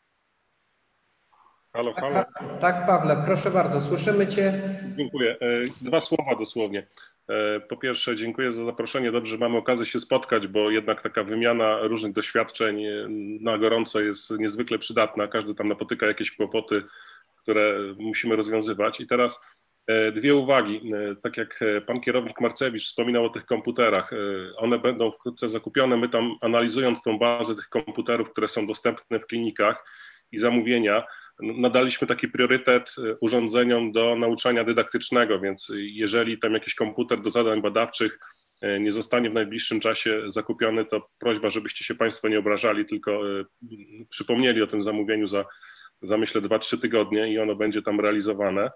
Halo, halo? Tak, Pawle, proszę bardzo, słyszymy Cię. Dziękuję. Dwa słowa dosłownie. Po pierwsze, dziękuję za zaproszenie. Dobrze, że mamy okazję się spotkać, bo jednak taka wymiana różnych doświadczeń na gorąco jest niezwykle przydatna. Każdy tam napotyka jakieś kłopoty, które musimy rozwiązywać. I teraz dwie uwagi. Tak jak pan kierownik Marcewicz wspominał o tych komputerach, one będą wkrótce zakupione. My tam, analizując tą bazę tych komputerów, które są dostępne w klinikach i zamówienia, nadaliśmy taki priorytet urządzeniom do nauczania dydaktycznego, więc jeżeli tam jakiś komputer do zadań badawczych nie zostanie w najbliższym czasie zakupiony, to prośba, żebyście się Państwo nie obrażali, tylko przypomnieli o tym zamówieniu za myślę 2-3 tygodnie i ono będzie tam realizowane.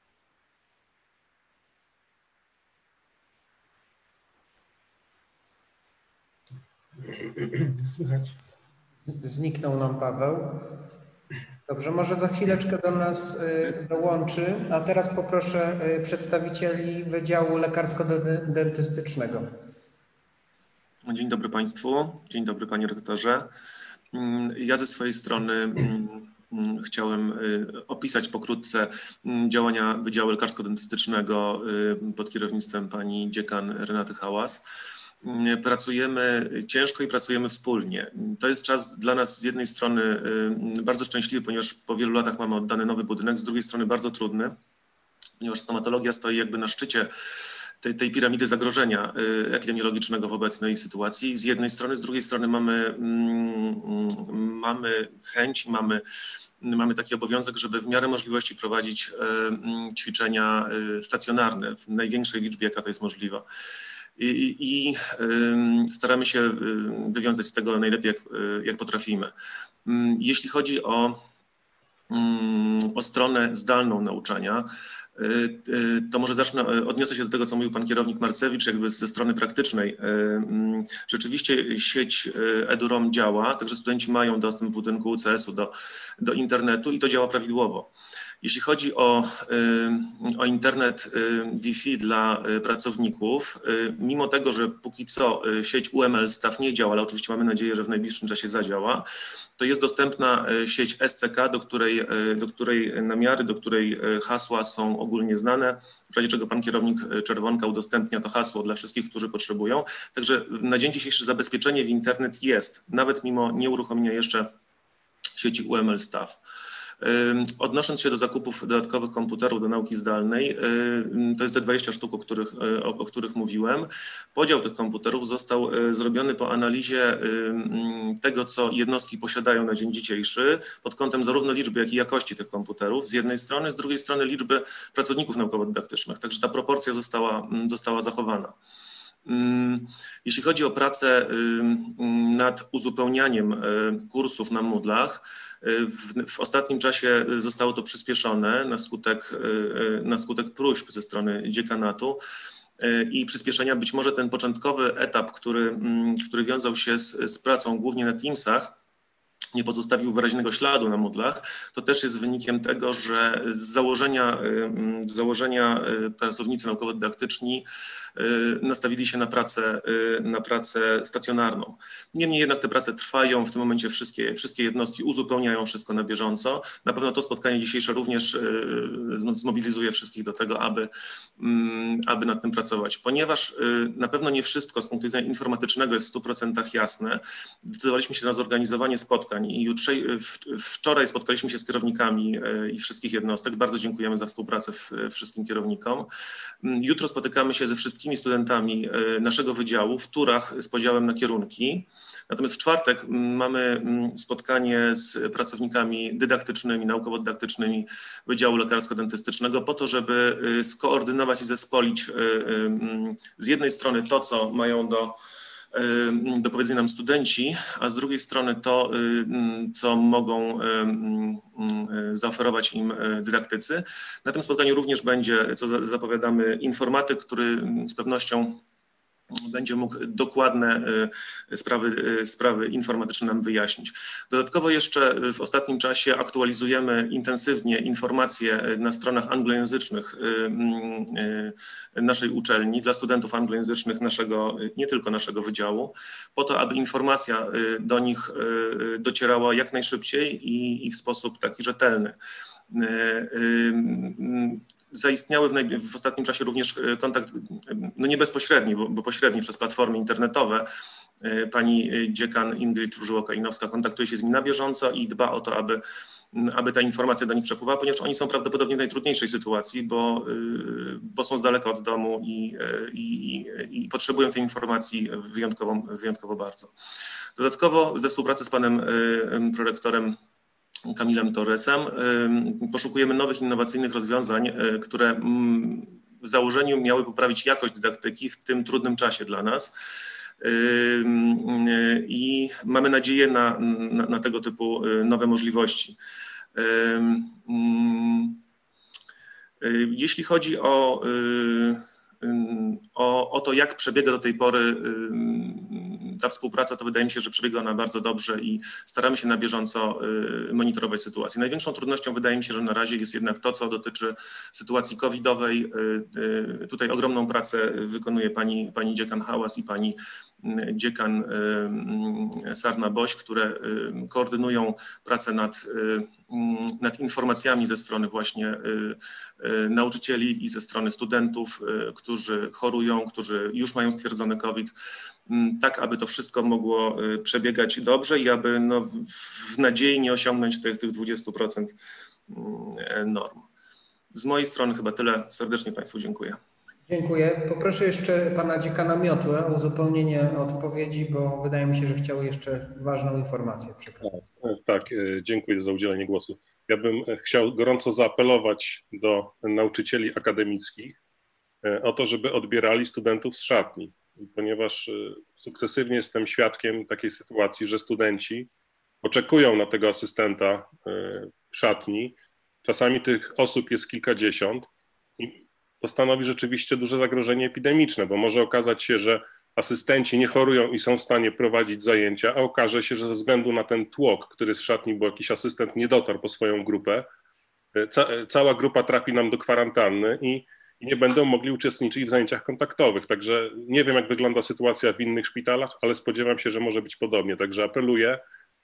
Słychać. Zniknął nam Paweł. Dobrze, może za chwileczkę do nas dołączy, a teraz poproszę przedstawicieli Wydziału Lekarsko-Dentystycznego. Dzień dobry Państwu, dzień dobry Panie Rektorze. Ja ze swojej strony chciałem opisać pokrótce działania Wydziału Lekarsko-Dentystycznego pod kierownictwem pani dziekan Renaty Hałas. Pracujemy ciężko i pracujemy wspólnie. To jest czas dla nas z jednej strony bardzo szczęśliwy, ponieważ po wielu latach mamy oddany nowy budynek, z drugiej strony bardzo trudny, ponieważ stomatologia stoi jakby na szczycie tej piramidy zagrożenia epidemiologicznego w obecnej sytuacji. Z jednej strony, z drugiej strony mamy chęć, mamy taki obowiązek, żeby w miarę możliwości prowadzić ćwiczenia stacjonarne w największej liczbie, jaka to jest możliwa. I staramy się wywiązać z tego najlepiej, jak potrafimy. Jeśli chodzi o stronę zdalną nauczania, to może odniosę się do tego, co mówił pan kierownik Marcewicz, jakby ze strony praktycznej. Rzeczywiście sieć EduROM działa, także studenci mają dostęp w budynku UCS-u do internetu i to działa prawidłowo. Jeśli chodzi o internet Wi-Fi dla pracowników, mimo tego, że póki co sieć UML Staff nie działa, ale oczywiście mamy nadzieję, że w najbliższym czasie zadziała, to jest dostępna sieć SCK, do której namiary, do której hasła są ogólnie znane, w razie czego pan kierownik Czerwonka udostępnia to hasło dla wszystkich, którzy potrzebują. Także na dzień dzisiejszy zabezpieczenie w internet jest, nawet mimo nieuruchomienia jeszcze sieci UML Staff. Odnosząc się do zakupów dodatkowych komputerów do nauki zdalnej, to jest te 20 sztuk, o których mówiłem. Podział tych komputerów został zrobiony po analizie tego, co jednostki posiadają na dzień dzisiejszy, pod kątem zarówno liczby, jak i jakości tych komputerów z jednej strony, z drugiej strony liczby pracowników naukowo-dydaktycznych. Także ta proporcja została zachowana. Jeśli chodzi o pracę nad uzupełnianiem kursów na Moodlach, w ostatnim czasie zostało to przyspieszone na skutek próśb ze strony dziekanatu i przyspieszenia. Być może ten początkowy etap, który wiązał się z pracą głównie na Teamsach, nie pozostawił wyraźnego śladu na Moodlach, to też jest wynikiem tego, że z założenia pracownicy naukowo-dydaktyczni nastawili się na pracę stacjonarną. Niemniej jednak te prace trwają, w tym momencie wszystkie jednostki uzupełniają wszystko na bieżąco. Na pewno to spotkanie dzisiejsze również zmobilizuje wszystkich do tego, aby nad tym pracować. Ponieważ na pewno nie wszystko z punktu widzenia informatycznego jest w 100% jasne, zdecydowaliśmy się na zorganizowanie spotkań i wczoraj spotkaliśmy się z kierownikami i wszystkich jednostek. Bardzo dziękujemy za współpracę wszystkim kierownikom. Jutro spotykamy się ze wszystkimi studentami naszego wydziału w turach z podziałem na kierunki. Natomiast w czwartek mamy spotkanie z pracownikami dydaktycznymi, naukowo-dydaktycznymi Wydziału Lekarsko-Dentystycznego po to, żeby skoordynować i zespolić z jednej strony to, co mają do powiedzenia nam studenci, a z drugiej strony to, co mogą zaoferować im dydaktycy. Na tym spotkaniu również będzie, co zapowiadamy, informatyk, który z pewnością będzie mógł dokładne sprawy informatyczne nam wyjaśnić. Dodatkowo jeszcze w ostatnim czasie aktualizujemy intensywnie informacje na stronach anglojęzycznych naszej uczelni dla studentów anglojęzycznych nie tylko naszego wydziału, po to, aby informacja do nich docierała jak najszybciej i w sposób taki rzetelny. Zaistniały w ostatnim czasie również kontakt, no nie bezpośredni, bo pośredni przez platformy internetowe. Pani dziekan Ingrid Różyło-Kalinowska kontaktuje się z nimi na bieżąco i dba o to, aby ta informacja do nich przepływała, ponieważ oni są prawdopodobnie w najtrudniejszej sytuacji, bo są z daleka od domu i potrzebują tej informacji wyjątkowo bardzo. Dodatkowo we współpracy z panem prorektorem Kamilem Torresem poszukujemy nowych, innowacyjnych rozwiązań, które w założeniu miały poprawić jakość dydaktyki w tym trudnym czasie dla nas. I mamy nadzieję na tego typu nowe możliwości. Jeśli chodzi o to, jak przebiega do tej pory ta współpraca, to wydaje mi się, że przebiega ona bardzo dobrze i staramy się na bieżąco monitorować sytuację. Największą trudnością wydaje mi się, że na razie jest jednak to, co dotyczy sytuacji covidowej. Tutaj ogromną pracę wykonuje pani dziekan Hałas i pani dziekan Sarna-Boś, które koordynują pracę nad informacjami ze strony właśnie nauczycieli i ze strony studentów, którzy chorują, którzy już mają stwierdzony COVID, tak aby to wszystko mogło przebiegać dobrze i aby w nadziei nie osiągnąć tych 20% norm. Z mojej strony chyba tyle. Serdecznie Państwu dziękuję. Dziękuję. Poproszę jeszcze pana dziekana Miotłę o uzupełnienie odpowiedzi, bo wydaje mi się, że chciał jeszcze ważną informację przekazać. Tak, dziękuję za udzielenie głosu. Ja bym chciał gorąco zaapelować do nauczycieli akademickich o to, żeby odbierali studentów z szatni, ponieważ sukcesywnie jestem świadkiem takiej sytuacji, że studenci oczekują na tego asystenta w szatni. Czasami tych osób jest kilkadziesiąt i to stanowi rzeczywiście duże zagrożenie epidemiczne, bo może okazać się, że asystenci nie chorują i są w stanie prowadzić zajęcia, a okaże się, że ze względu na ten tłok, który jest w szatni, bo jakiś asystent nie dotarł po swoją grupę, cała grupa trafi nam do kwarantanny i nie będą mogli uczestniczyć w zajęciach kontaktowych. Także nie wiem, jak wygląda sytuacja w innych szpitalach, ale spodziewam się, że może być podobnie. Także apeluję,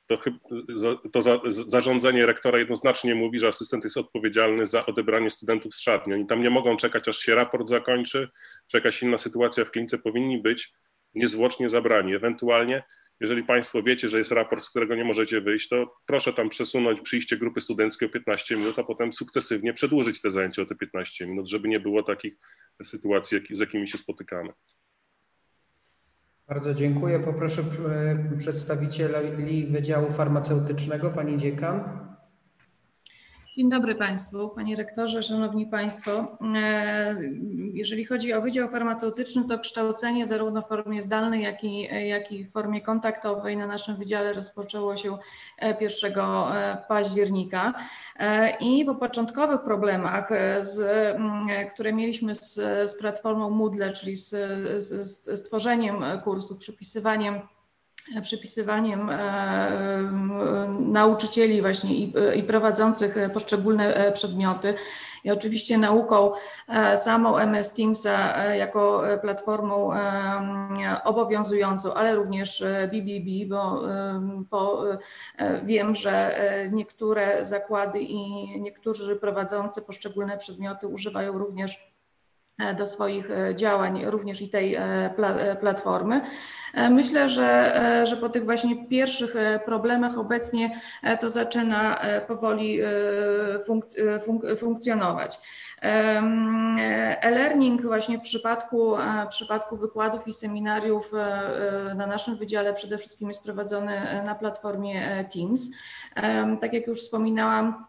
zarządzenie rektora jednoznacznie mówi, że asystent jest odpowiedzialny za odebranie studentów z szatni. Oni tam nie mogą czekać, aż się raport zakończy, czy jakaś inna sytuacja w klinice. Powinni być niezwłocznie zabrani. Ewentualnie, jeżeli Państwo wiecie, że jest raport, z którego nie możecie wyjść, to proszę tam przesunąć przyjście grupy studenckiej o 15 minut, a potem sukcesywnie przedłużyć te zajęcia o te 15 minut, żeby nie było takich sytuacji, z jakimi się spotykamy. Bardzo dziękuję. Poproszę przedstawicieli Wydziału Farmaceutycznego, pani dziekan. Dzień dobry Państwu, Panie Rektorze, Szanowni Państwo. Jeżeli chodzi o Wydział Farmaceutyczny, to kształcenie zarówno w formie zdalnej, jak i w formie kontaktowej na naszym wydziale rozpoczęło się 1 października i po początkowych problemach, które mieliśmy z platformą Moodle, czyli z tworzeniem kursów, przypisywaniem nauczycieli właśnie i prowadzących poszczególne przedmioty i oczywiście nauką samą MS Teamsa jako platformą obowiązującą, ale również BBB, bo wiem, że niektóre zakłady i niektórzy prowadzący poszczególne przedmioty używają również do swoich działań również i tej platformy. Myślę, że po tych właśnie pierwszych problemach obecnie to zaczyna powoli funkcjonować. E-learning właśnie w przypadku wykładów i seminariów na naszym wydziale przede wszystkim jest prowadzony na platformie Teams. Tak jak już wspominałam,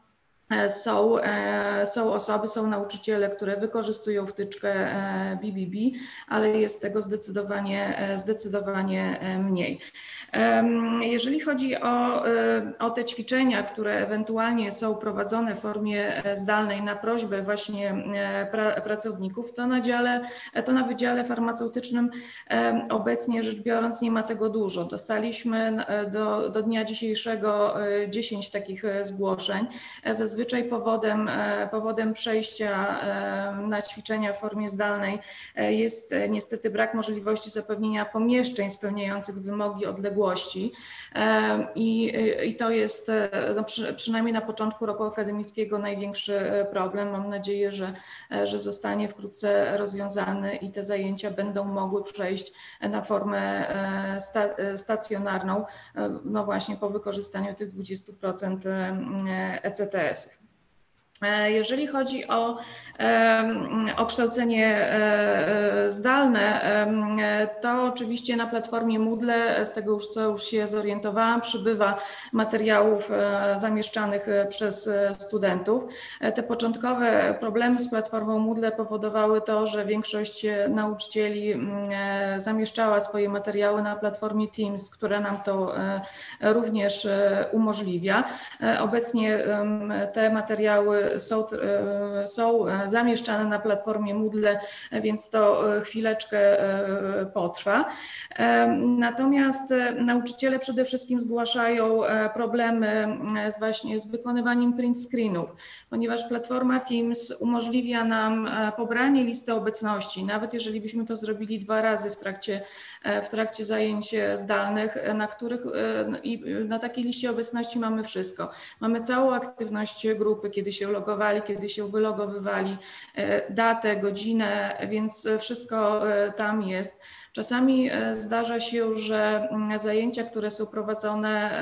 są osoby, są nauczyciele, które wykorzystują wtyczkę BBB, ale jest tego zdecydowanie mniej. Jeżeli chodzi o te ćwiczenia, które ewentualnie są prowadzone w formie zdalnej na prośbę właśnie pracowników, to na Wydziale Farmaceutycznym obecnie rzecz biorąc nie ma tego dużo. Dostaliśmy do dnia dzisiejszego 10 takich zgłoszeń. Zazwyczaj powodem przejścia na ćwiczenia w formie zdalnej jest niestety brak możliwości zapewnienia pomieszczeń spełniających wymogi odległości i to jest przynajmniej na początku roku akademickiego największy problem. Mam nadzieję, że zostanie wkrótce rozwiązany i te zajęcia będą mogły przejść na formę stacjonarną, no właśnie po wykorzystaniu tych 20% ECTS-ów. Jeżeli chodzi o kształcenie zdalne, to oczywiście na platformie Moodle, z tego co już się zorientowałam, przybywa materiałów zamieszczanych przez studentów. Te początkowe problemy z platformą Moodle powodowały to, że większość nauczycieli zamieszczała swoje materiały na platformie Teams, która nam to również umożliwia. Obecnie te materiały są zamieszczane na platformie Moodle, więc to chwileczkę potrwa. Natomiast nauczyciele przede wszystkim zgłaszają problemy właśnie z wykonywaniem print screenów, ponieważ platforma Teams umożliwia nam pobranie listy obecności, nawet jeżeli byśmy to zrobili 2 razy w trakcie zajęć zdalnych, na których i na takiej liście obecności mamy wszystko. Mamy całą aktywność grupy, kiedy się logowali, kiedy się wylogowywali, datę, godzinę, więc wszystko tam jest. Czasami zdarza się, że zajęcia, które są prowadzone,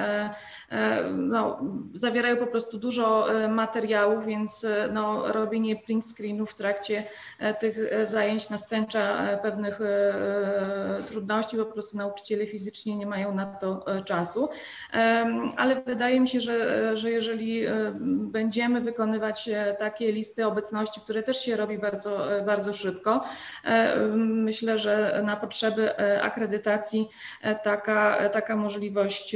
zawierają po prostu dużo materiałów, więc robienie print screenów w trakcie tych zajęć nastręcza pewnych trudności, po prostu nauczyciele fizycznie nie mają na to czasu, ale wydaje mi się, że jeżeli będziemy wykonywać takie listy obecności, które też się robi bardzo, bardzo szybko, myślę, że na potrzeby akredytacji taka możliwość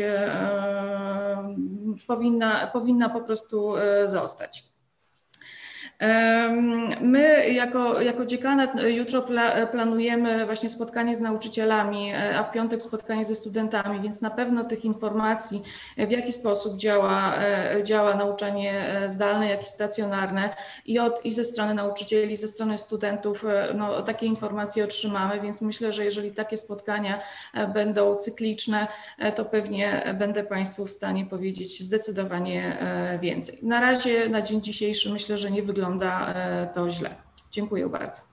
powinna po prostu zostać. My jako dziekanat jutro planujemy właśnie spotkanie z nauczycielami, a w piątek spotkanie ze studentami, więc na pewno tych informacji, w jaki sposób działa nauczanie zdalne, jak i stacjonarne i ze strony nauczycieli, ze strony studentów, takie informacje otrzymamy, więc myślę, że jeżeli takie spotkania będą cykliczne, to pewnie będę Państwu w stanie powiedzieć zdecydowanie więcej. Na razie, na dzień dzisiejszy myślę, że nie wygląda to źle. Dziękuję bardzo.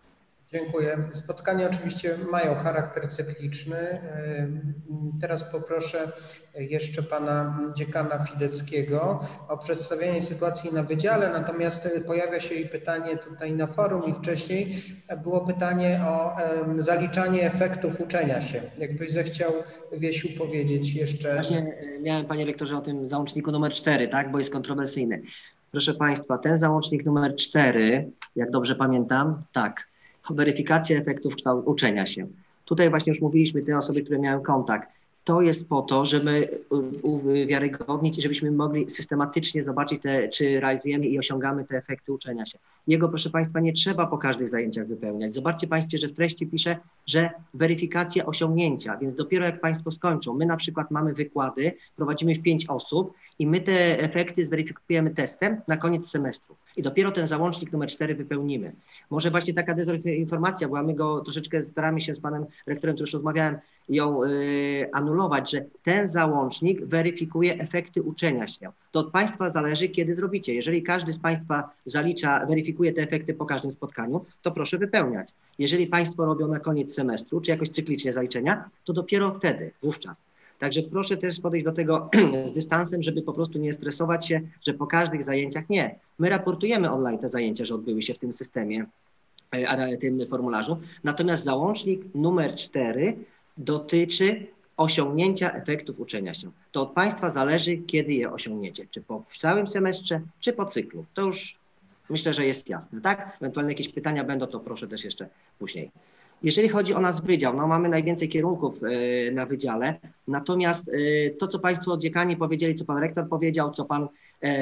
Dziękuję. Spotkania oczywiście mają charakter cykliczny. Teraz poproszę jeszcze pana dziekana Fideckiego o przedstawienie sytuacji na wydziale, natomiast pojawia się i pytanie tutaj na forum i wcześniej było pytanie o zaliczanie efektów uczenia się. Jakbyś zechciał, Wiesiu, powiedzieć jeszcze. Właśnie miałem, panie rektorze, o tym załączniku numer 4, tak, bo jest kontrowersyjny. Proszę państwa, ten załącznik numer 4, jak dobrze pamiętam, tak, weryfikacja efektów uczenia się. Tutaj właśnie już mówiliśmy, te osoby, które miały kontakt, to jest po to, żeby uwiarygodnić i żebyśmy mogli systematycznie zobaczyć, czy realizujemy i osiągamy te efekty uczenia się. Jego, proszę państwa, nie trzeba po każdych zajęciach wypełniać. Zobaczcie państwo, że w treści pisze, że weryfikacja osiągnięcia, więc dopiero jak państwo skończą, my na przykład mamy wykłady, prowadzimy 5 osób i my te efekty zweryfikujemy testem na koniec semestru. I dopiero ten załącznik numer 4 wypełnimy. Może właśnie taka dezinformacja, bo my go troszeczkę staramy się z panem rektorem, który już rozmawiałem, ją anulować, że ten załącznik weryfikuje efekty uczenia się. To od państwa zależy, kiedy zrobicie. Jeżeli każdy z państwa weryfikuje te efekty po każdym spotkaniu, to proszę wypełniać. Jeżeli państwo robią na koniec semestru, czy jakoś cyklicznie zaliczenia, to dopiero wtedy, wówczas. Także proszę też podejść do tego z dystansem, żeby po prostu nie stresować się, że po każdych zajęciach nie. My raportujemy online te zajęcia, że odbyły się w tym systemie, tym formularzu. Natomiast załącznik numer 4 dotyczy osiągnięcia efektów uczenia się. To od państwa zależy, kiedy je osiągniecie. Czy w całym semestrze, czy po cyklu. To już myślę, że jest jasne, tak? Ewentualnie jakieś pytania będą, to proszę też jeszcze później. Jeżeli chodzi o nasz wydział, no mamy najwięcej kierunków na wydziale, natomiast to, co państwo dziekani powiedzieli, co pan rektor powiedział, co pan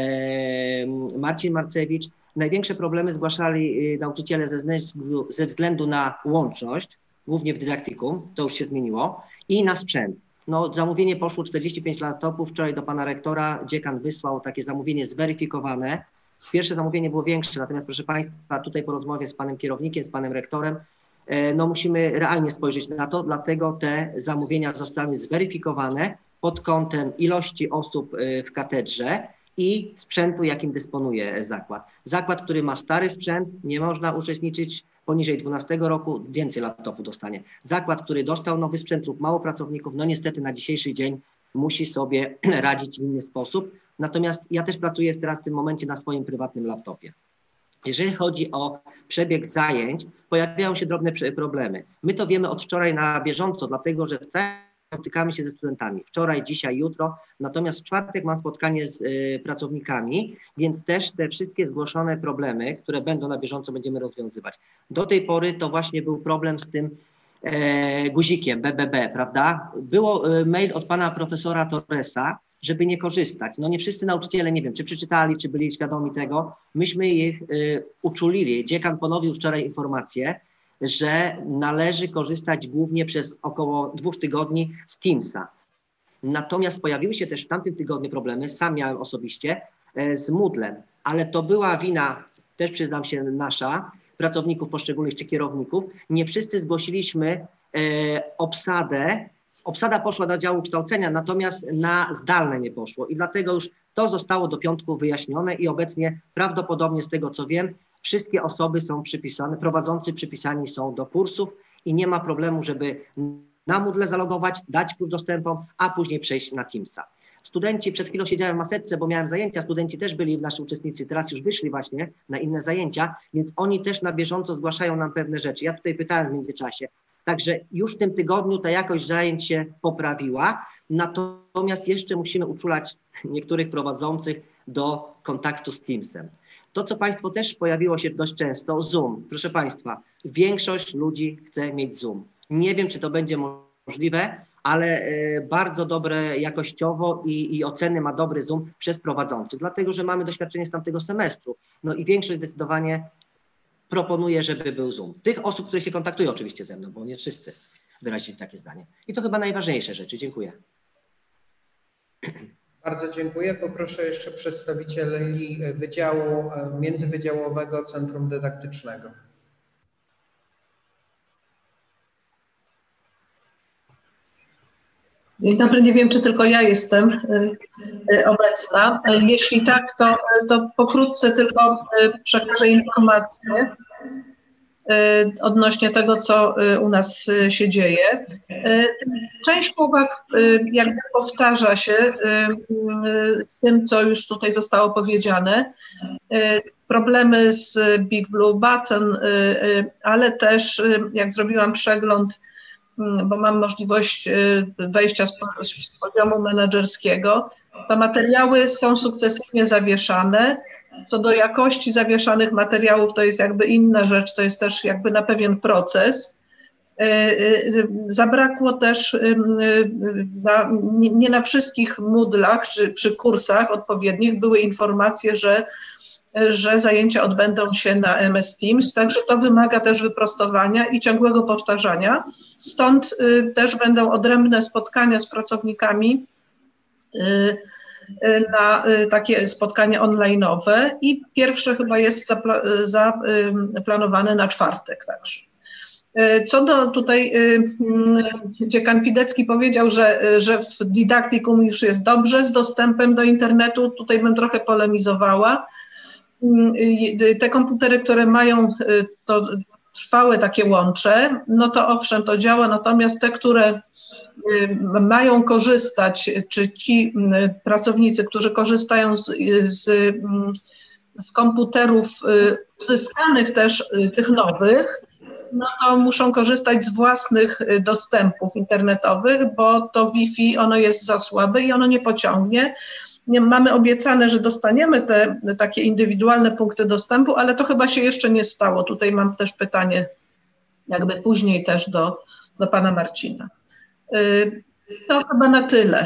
Marcin Marcewicz, największe problemy zgłaszali nauczyciele ze względu na łączność, głównie w dydaktykum, to już się zmieniło, i na sprzęt. No, zamówienie poszło 45 laptopów, wczoraj do pana rektora dziekan wysłał takie zamówienie zweryfikowane. Pierwsze zamówienie było większe, natomiast proszę państwa, tutaj po rozmowie z panem kierownikiem, z panem rektorem, no musimy realnie spojrzeć na to, dlatego te zamówienia zostały zweryfikowane pod kątem ilości osób w katedrze i sprzętu, jakim dysponuje zakład. Zakład, który ma stary sprzęt, nie można uczestniczyć poniżej 12 roku, więcej laptopu dostanie. Zakład, który dostał nowy sprzęt lub mało pracowników, no niestety na dzisiejszy dzień musi sobie radzić w inny sposób. Natomiast ja też pracuję teraz w tym momencie na swoim prywatnym laptopie. Jeżeli chodzi o przebieg zajęć, pojawiają się drobne problemy. My to wiemy od wczoraj na bieżąco, dlatego że spotykamy się ze studentami. Wczoraj, dzisiaj, jutro. Natomiast w czwartek mam spotkanie z pracownikami, więc też te wszystkie zgłoszone problemy, które będą na bieżąco, będziemy rozwiązywać. Do tej pory to właśnie był problem z tym guzikiem BBB, prawda? Było mail od pana profesora Torresa, żeby nie korzystać. No nie wszyscy nauczyciele, nie wiem, czy przeczytali, czy byli świadomi tego. Myśmy ich uczulili. Dziekan ponowił wczoraj informację, że należy korzystać głównie przez około 2 tygodni z Teamsa. Natomiast pojawiły się też w tamtym tygodniu problemy, sam miałem osobiście, z Moodlem, ale to była wina, też przyznam się, nasza, pracowników poszczególnych czy kierowników. Nie wszyscy zgłosiliśmy obsadę. Obsada poszła do działu kształcenia, natomiast na zdalne nie poszło i dlatego już to zostało do piątku wyjaśnione i obecnie prawdopodobnie z tego, co wiem, wszystkie osoby są przypisane, prowadzący przypisani są do kursów i nie ma problemu, żeby na Moodle zalogować, dać kurs dostępom, a później przejść na Teamsa. Studenci, przed chwilą siedziałem w maseczce, bo miałem zajęcia, studenci też byli nasi uczestnicy, teraz już wyszli właśnie na inne zajęcia, więc oni też na bieżąco zgłaszają nam pewne rzeczy. Ja tutaj pytałem w międzyczasie. Także już w tym tygodniu ta jakość zajęć się poprawiła, natomiast jeszcze musimy uczulać niektórych prowadzących do kontaktu z Teamsem. To, co państwo też pojawiło się dość często, Zoom. Proszę państwa, większość ludzi chce mieć Zoom. Nie wiem, czy to będzie możliwe, ale bardzo dobre jakościowo i oceny ma dobry Zoom przez prowadzących, dlatego że mamy doświadczenie z tamtego semestru. No i większość zdecydowanie proponuje, żeby był Zoom. Tych osób, które się kontaktują oczywiście ze mną, bo nie wszyscy wyrazili takie zdanie. I to chyba najważniejsze rzeczy. Dziękuję. Bardzo dziękuję. Poproszę jeszcze przedstawicieli Wydziału Międzywydziałowego Centrum Dydaktycznego. Dzień dobry, nie wiem, czy tylko ja jestem obecna. Jeśli tak, to pokrótce tylko przekażę informację. odnośnie tego, co u nas się dzieje. Część uwag jakby powtarza się z tym, co już tutaj zostało powiedziane. Problemy z Big Blue Button, ale też jak zrobiłam przegląd, bo mam możliwość wejścia z poziomu menedżerskiego, to materiały są sukcesywnie zawieszane. Co do jakości zawieszanych materiałów, to jest jakby inna rzecz, to jest też jakby na pewien proces. Zabrakło też nie na wszystkich Moodle'ach czy przy kursach odpowiednich były informacje, że zajęcia odbędą się na MS Teams, także to wymaga też wyprostowania i ciągłego powtarzania. Stąd też będą odrębne spotkania z pracownikami na takie spotkania online'owe i pierwsze chyba jest zaplanowane na czwartek także. Co do tutaj, dziekan Fidecki powiedział, że w Didaktikum już jest dobrze z dostępem do internetu, tutaj bym trochę polemizowała. Te komputery, które mają to trwałe takie łącze, no to owszem, to działa, natomiast te, które mają korzystać, czy ci pracownicy, którzy korzystają z komputerów uzyskanych też tych nowych, no to muszą korzystać z własnych dostępów internetowych, bo to Wi-Fi, ono jest za słabe i ono nie pociągnie. Mamy obiecane, że dostaniemy te takie indywidualne punkty dostępu, ale to chyba się jeszcze nie stało. Tutaj mam też pytanie jakby później też do pana Marcina. To chyba na tyle.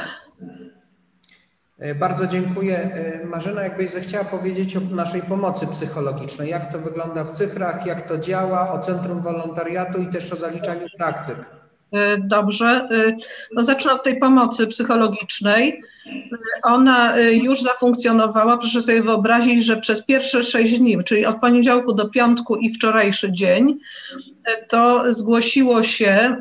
Bardzo dziękuję. Marzena, jakbyś zechciała powiedzieć o naszej pomocy psychologicznej, jak to wygląda w cyfrach, jak to działa, o Centrum Wolontariatu i też o zaliczaniu praktyk. Dobrze, no zacznę od tej pomocy psychologicznej. Ona już zafunkcjonowała, proszę sobie wyobrazić, że przez pierwsze 6 dni, czyli od poniedziałku do piątku i wczorajszy dzień, to zgłosiło się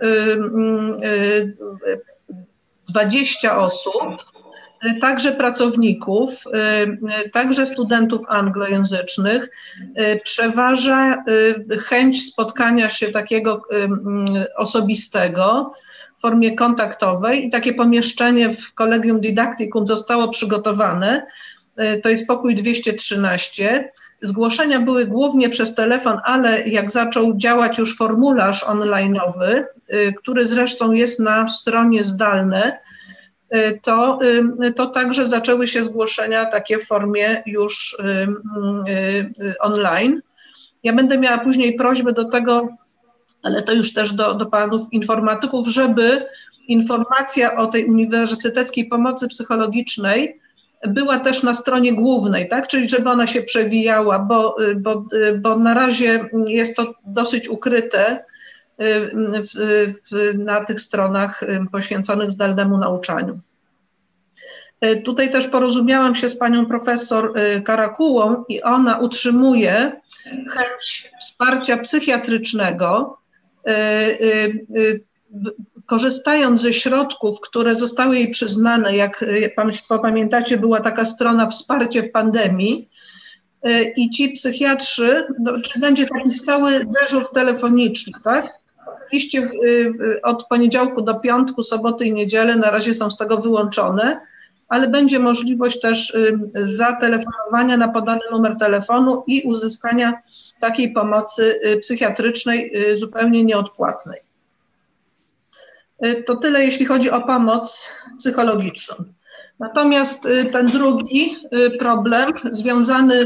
20 osób, także pracowników, także studentów anglojęzycznych. Przeważa chęć spotkania się takiego osobistego w formie kontaktowej i takie pomieszczenie w Collegium Didacticum zostało przygotowane. To jest pokój 213. Zgłoszenia były głównie przez telefon, ale jak zaczął działać już formularz online'owy, który zresztą jest na stronie zdalne, to także zaczęły się zgłoszenia takie w formie już online. Ja będę miała później prośbę do tego, ale to już też do panów informatyków, żeby informacja o tej uniwersyteckiej pomocy psychologicznej była też na stronie głównej, tak? Czyli żeby ona się przewijała, bo na razie jest to dosyć ukryte na tych stronach poświęconych zdalnemu nauczaniu. Tutaj też porozumiałam się z panią profesor Karakułą i ona utrzymuje chęć wsparcia psychiatrycznego, korzystając ze środków, które zostały jej przyznane, jak państwo pamiętacie, była taka strona wsparcie w pandemii i ci psychiatrzy, czy będzie taki stały dyżur telefoniczny, tak? Oczywiście od poniedziałku do piątku, soboty i niedzielę na razie są z tego wyłączone, ale będzie możliwość też zatelefonowania na podany numer telefonu i uzyskania takiej pomocy psychiatrycznej zupełnie nieodpłatnej. To tyle, jeśli chodzi o pomoc psychologiczną. Natomiast ten drugi problem związany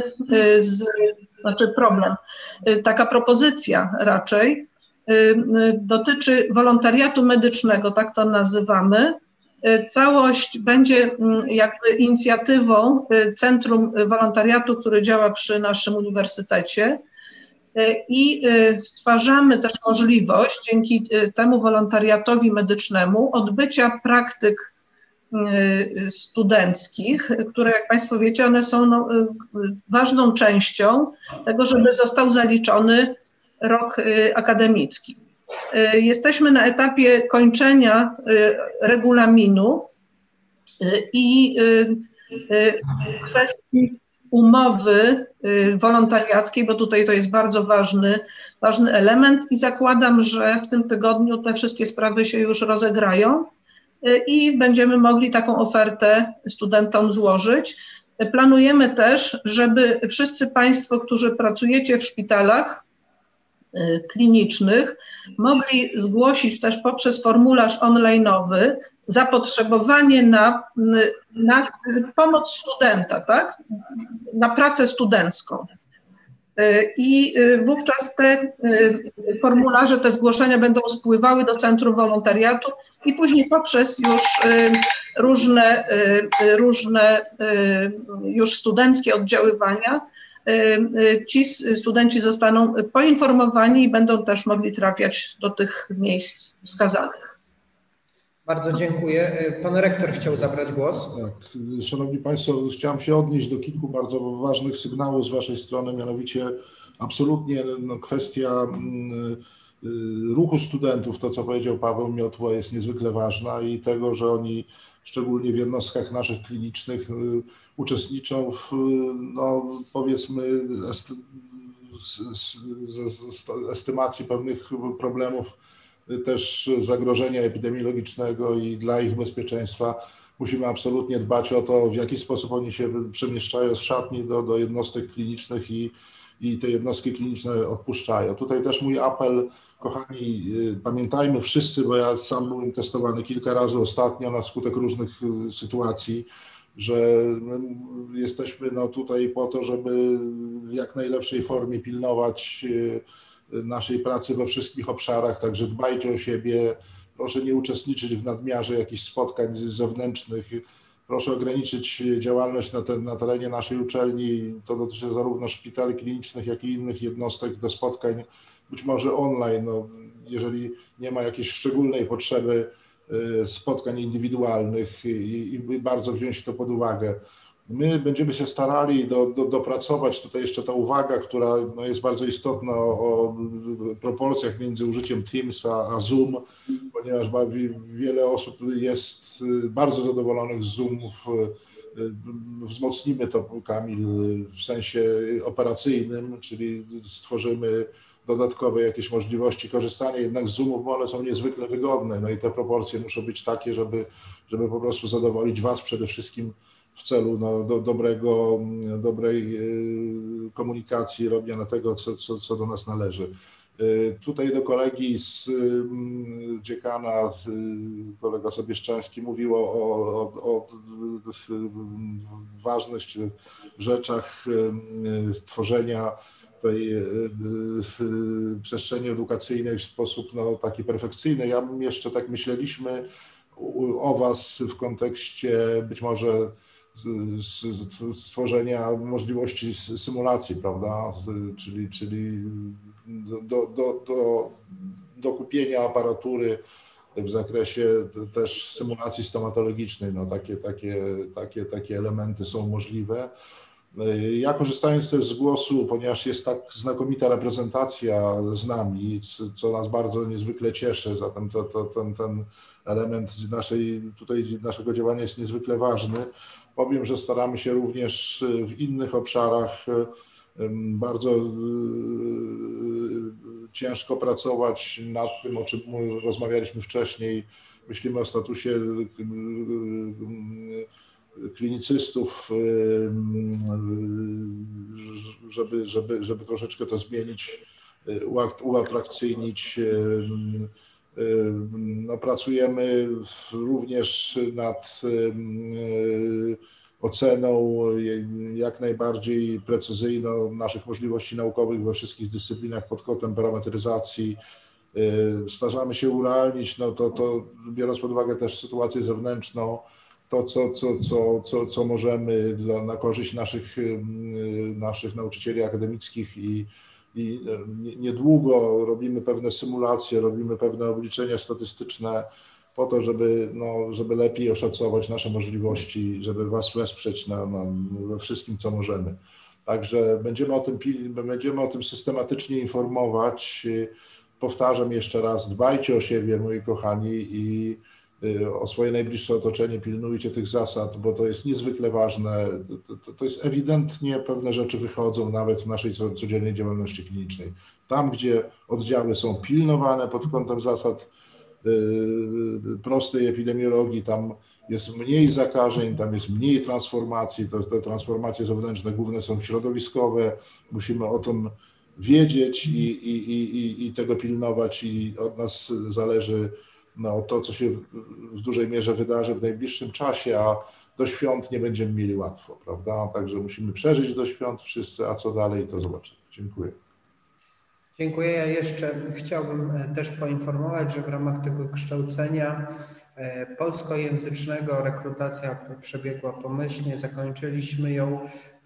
taka propozycja raczej, dotyczy wolontariatu medycznego, tak to nazywamy. Całość będzie jakby inicjatywą Centrum Wolontariatu, który działa przy naszym uniwersytecie i stwarzamy też możliwość dzięki temu wolontariatowi medycznemu odbycia praktyk studenckich, które jak państwo wiecie, one są ważną częścią tego, żeby został zaliczony rok akademicki. Jesteśmy na etapie kończenia regulaminu i kwestii umowy wolontariackiej, bo tutaj to jest bardzo ważny element i zakładam, że w tym tygodniu te wszystkie sprawy się już rozegrają i będziemy mogli taką ofertę studentom złożyć. Planujemy też, żeby wszyscy Państwo, którzy pracujecie w szpitalach klinicznych, mogli zgłosić też poprzez formularz online'owy zapotrzebowanie na pomoc studenta, tak? Na pracę studencką. I wówczas te formularze, te zgłoszenia będą spływały do Centrum Wolontariatu i później poprzez już różne już studenckie oddziaływania ci studenci zostaną poinformowani i będą też mogli trafiać do tych miejsc wskazanych. Bardzo dziękuję. Pan rektor chciał zabrać głos. Tak, Szanowni Państwo, chciałem się odnieść do kilku bardzo ważnych sygnałów z Waszej strony, mianowicie absolutnie kwestia ruchu studentów, to co powiedział Paweł Miotła, jest niezwykle ważna i tego, że oni szczególnie w jednostkach naszych klinicznych uczestniczą w, no, powiedzmy, estymacji pewnych problemów, też zagrożenia epidemiologicznego i dla ich bezpieczeństwa musimy absolutnie dbać o to, w jaki sposób oni się przemieszczają z szatni do jednostek klinicznych i te jednostki kliniczne odpuszczają. Tutaj też mój apel, kochani, pamiętajmy wszyscy, bo ja sam byłem testowany kilka razy ostatnio na skutek różnych sytuacji, że jesteśmy no tutaj po to, żeby w jak najlepszej formie pilnować naszej pracy we wszystkich obszarach, także dbajcie o siebie, proszę nie uczestniczyć w nadmiarze jakichś spotkań zewnętrznych, proszę ograniczyć działalność na terenie naszej uczelni, to dotyczy zarówno szpitali klinicznych, jak i innych jednostek do spotkań, być może online, no, jeżeli nie ma jakiejś szczególnej potrzeby spotkań indywidualnych i bardzo wziąć to pod uwagę. My będziemy się starali dopracować, tutaj jeszcze ta uwaga, która no, jest bardzo istotna o proporcjach między użyciem Teams a Zoom, ponieważ wiele osób jest bardzo zadowolonych z Zoomów. Wzmocnimy to, Kamil, w sensie operacyjnym, czyli stworzymy dodatkowe jakieś możliwości korzystania jednak z Zoomów, bo one są niezwykle wygodne, no i te proporcje muszą być takie, żeby po prostu zadowolić Was przede wszystkim w celu no, dobrej komunikacji, robienia tego, co do nas należy. Tutaj do kolegi z dziekana, kolega Sobieszczański mówił o ważnych rzeczach tworzenia tej przestrzeni edukacyjnej w sposób no, taki perfekcyjny. Ja bym jeszcze tak myśleliśmy o Was w kontekście być może stworzenia możliwości symulacji, prawda, czyli do kupienia aparatury w zakresie też symulacji stomatologicznej, no takie elementy są możliwe. Ja korzystając też z głosu, ponieważ jest tak znakomita reprezentacja z nami, co nas bardzo niezwykle cieszy, zatem ten element naszego działania jest niezwykle ważny. Powiem, że staramy się również w innych obszarach bardzo ciężko pracować nad tym, o czym rozmawialiśmy wcześniej. Myślimy o statusie klinicystów, żeby troszeczkę to zmienić, uatrakcyjnić. No, pracujemy również nad oceną jak najbardziej precyzyjną naszych możliwości naukowych we wszystkich dyscyplinach pod kątem parametryzacji. Starzamy się urealnić, no to biorąc pod uwagę też sytuację zewnętrzną, to co możemy na korzyść naszych nauczycieli akademickich i niedługo robimy pewne symulacje, robimy pewne obliczenia statystyczne po to, żeby lepiej oszacować nasze możliwości, żeby Was wesprzeć we wszystkim, co możemy. Także będziemy o tym systematycznie informować. Powtarzam jeszcze raz, dbajcie o siebie, moi kochani, i o swoje najbliższe otoczenie, pilnujcie tych zasad, bo to jest niezwykle ważne. To jest ewidentnie, pewne rzeczy wychodzą nawet w naszej codziennej działalności klinicznej. Tam, gdzie oddziały są pilnowane pod kątem zasad prostej epidemiologii, tam jest mniej zakażeń, tam jest mniej transformacji, te transformacje zewnętrzne główne są środowiskowe, musimy o tym wiedzieć i tego pilnować i od nas zależy to, co się w dużej mierze wydarzy w najbliższym czasie, a do świąt nie będziemy mieli łatwo, prawda? Także musimy przeżyć do świąt wszyscy, a co dalej, to zobaczymy. Dziękuję. Dziękuję. Ja jeszcze chciałbym też poinformować, że w ramach tego kształcenia polskojęzycznego rekrutacja przebiegła pomyślnie. Zakończyliśmy ją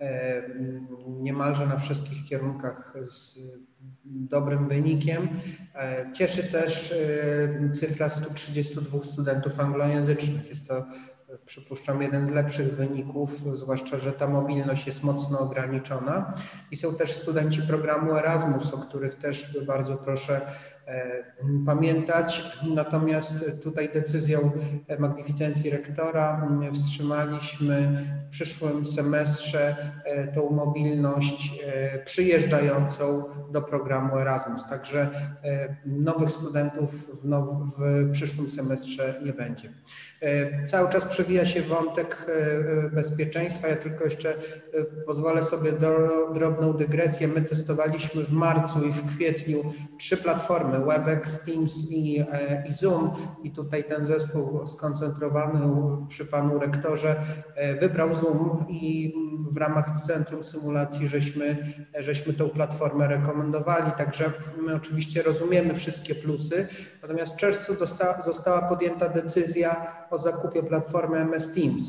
niemalże na wszystkich kierunkach z dobrym wynikiem. Cieszy też cyfra 132 studentów anglojęzycznych. Jest to, przypuszczam, jeden z lepszych wyników, zwłaszcza że ta mobilność jest mocno ograniczona. I są też studenci programu Erasmus, o których też bardzo proszę pamiętać. Natomiast tutaj decyzją magnificencji rektora wstrzymaliśmy w przyszłym semestrze tą mobilność przyjeżdżającą do programu Erasmus. Także nowych studentów w przyszłym semestrze nie będzie. Cały czas przewija się wątek bezpieczeństwa. Ja tylko jeszcze pozwolę sobie drobną dygresję. My testowaliśmy w marcu i w kwietniu 3 platformy: Webex, Teams i Zoom. I tutaj ten zespół skoncentrowany przy panu rektorze wybrał Zoom i w ramach Centrum Symulacji żeśmy tą platformę rekomendowali. Także my oczywiście rozumiemy wszystkie plusy. Natomiast w czerwcu została podjęta decyzja o zakupie platformy MS Teams.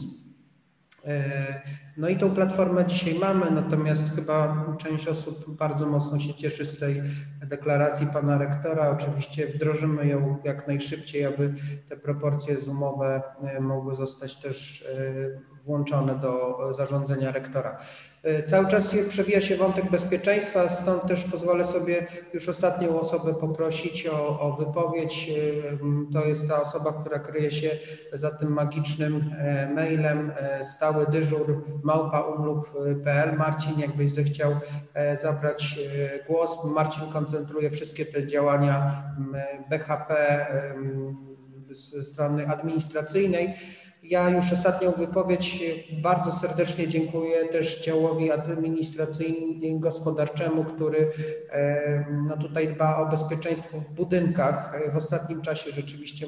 No i tą platformę dzisiaj mamy, natomiast chyba część osób bardzo mocno się cieszy z tej deklaracji pana rektora. Oczywiście wdrożymy ją jak najszybciej, aby te proporcje zoomowe mogły zostać też włączone do zarządzenia rektora. Cały czas przewija się wątek bezpieczeństwa, stąd też pozwolę sobie już ostatnią osobę poprosić o wypowiedź. To jest ta osoba, która kryje się za tym magicznym mailem stały dyżur @umlub.pl. Marcin, jakbyś zechciał zabrać głos. Marcin koncentruje wszystkie te działania BHP ze strony administracyjnej. Ja już ostatnią wypowiedź bardzo serdecznie dziękuję też działowi administracyjno-gospodarczemu, który tutaj dba o bezpieczeństwo w budynkach. W ostatnim czasie rzeczywiście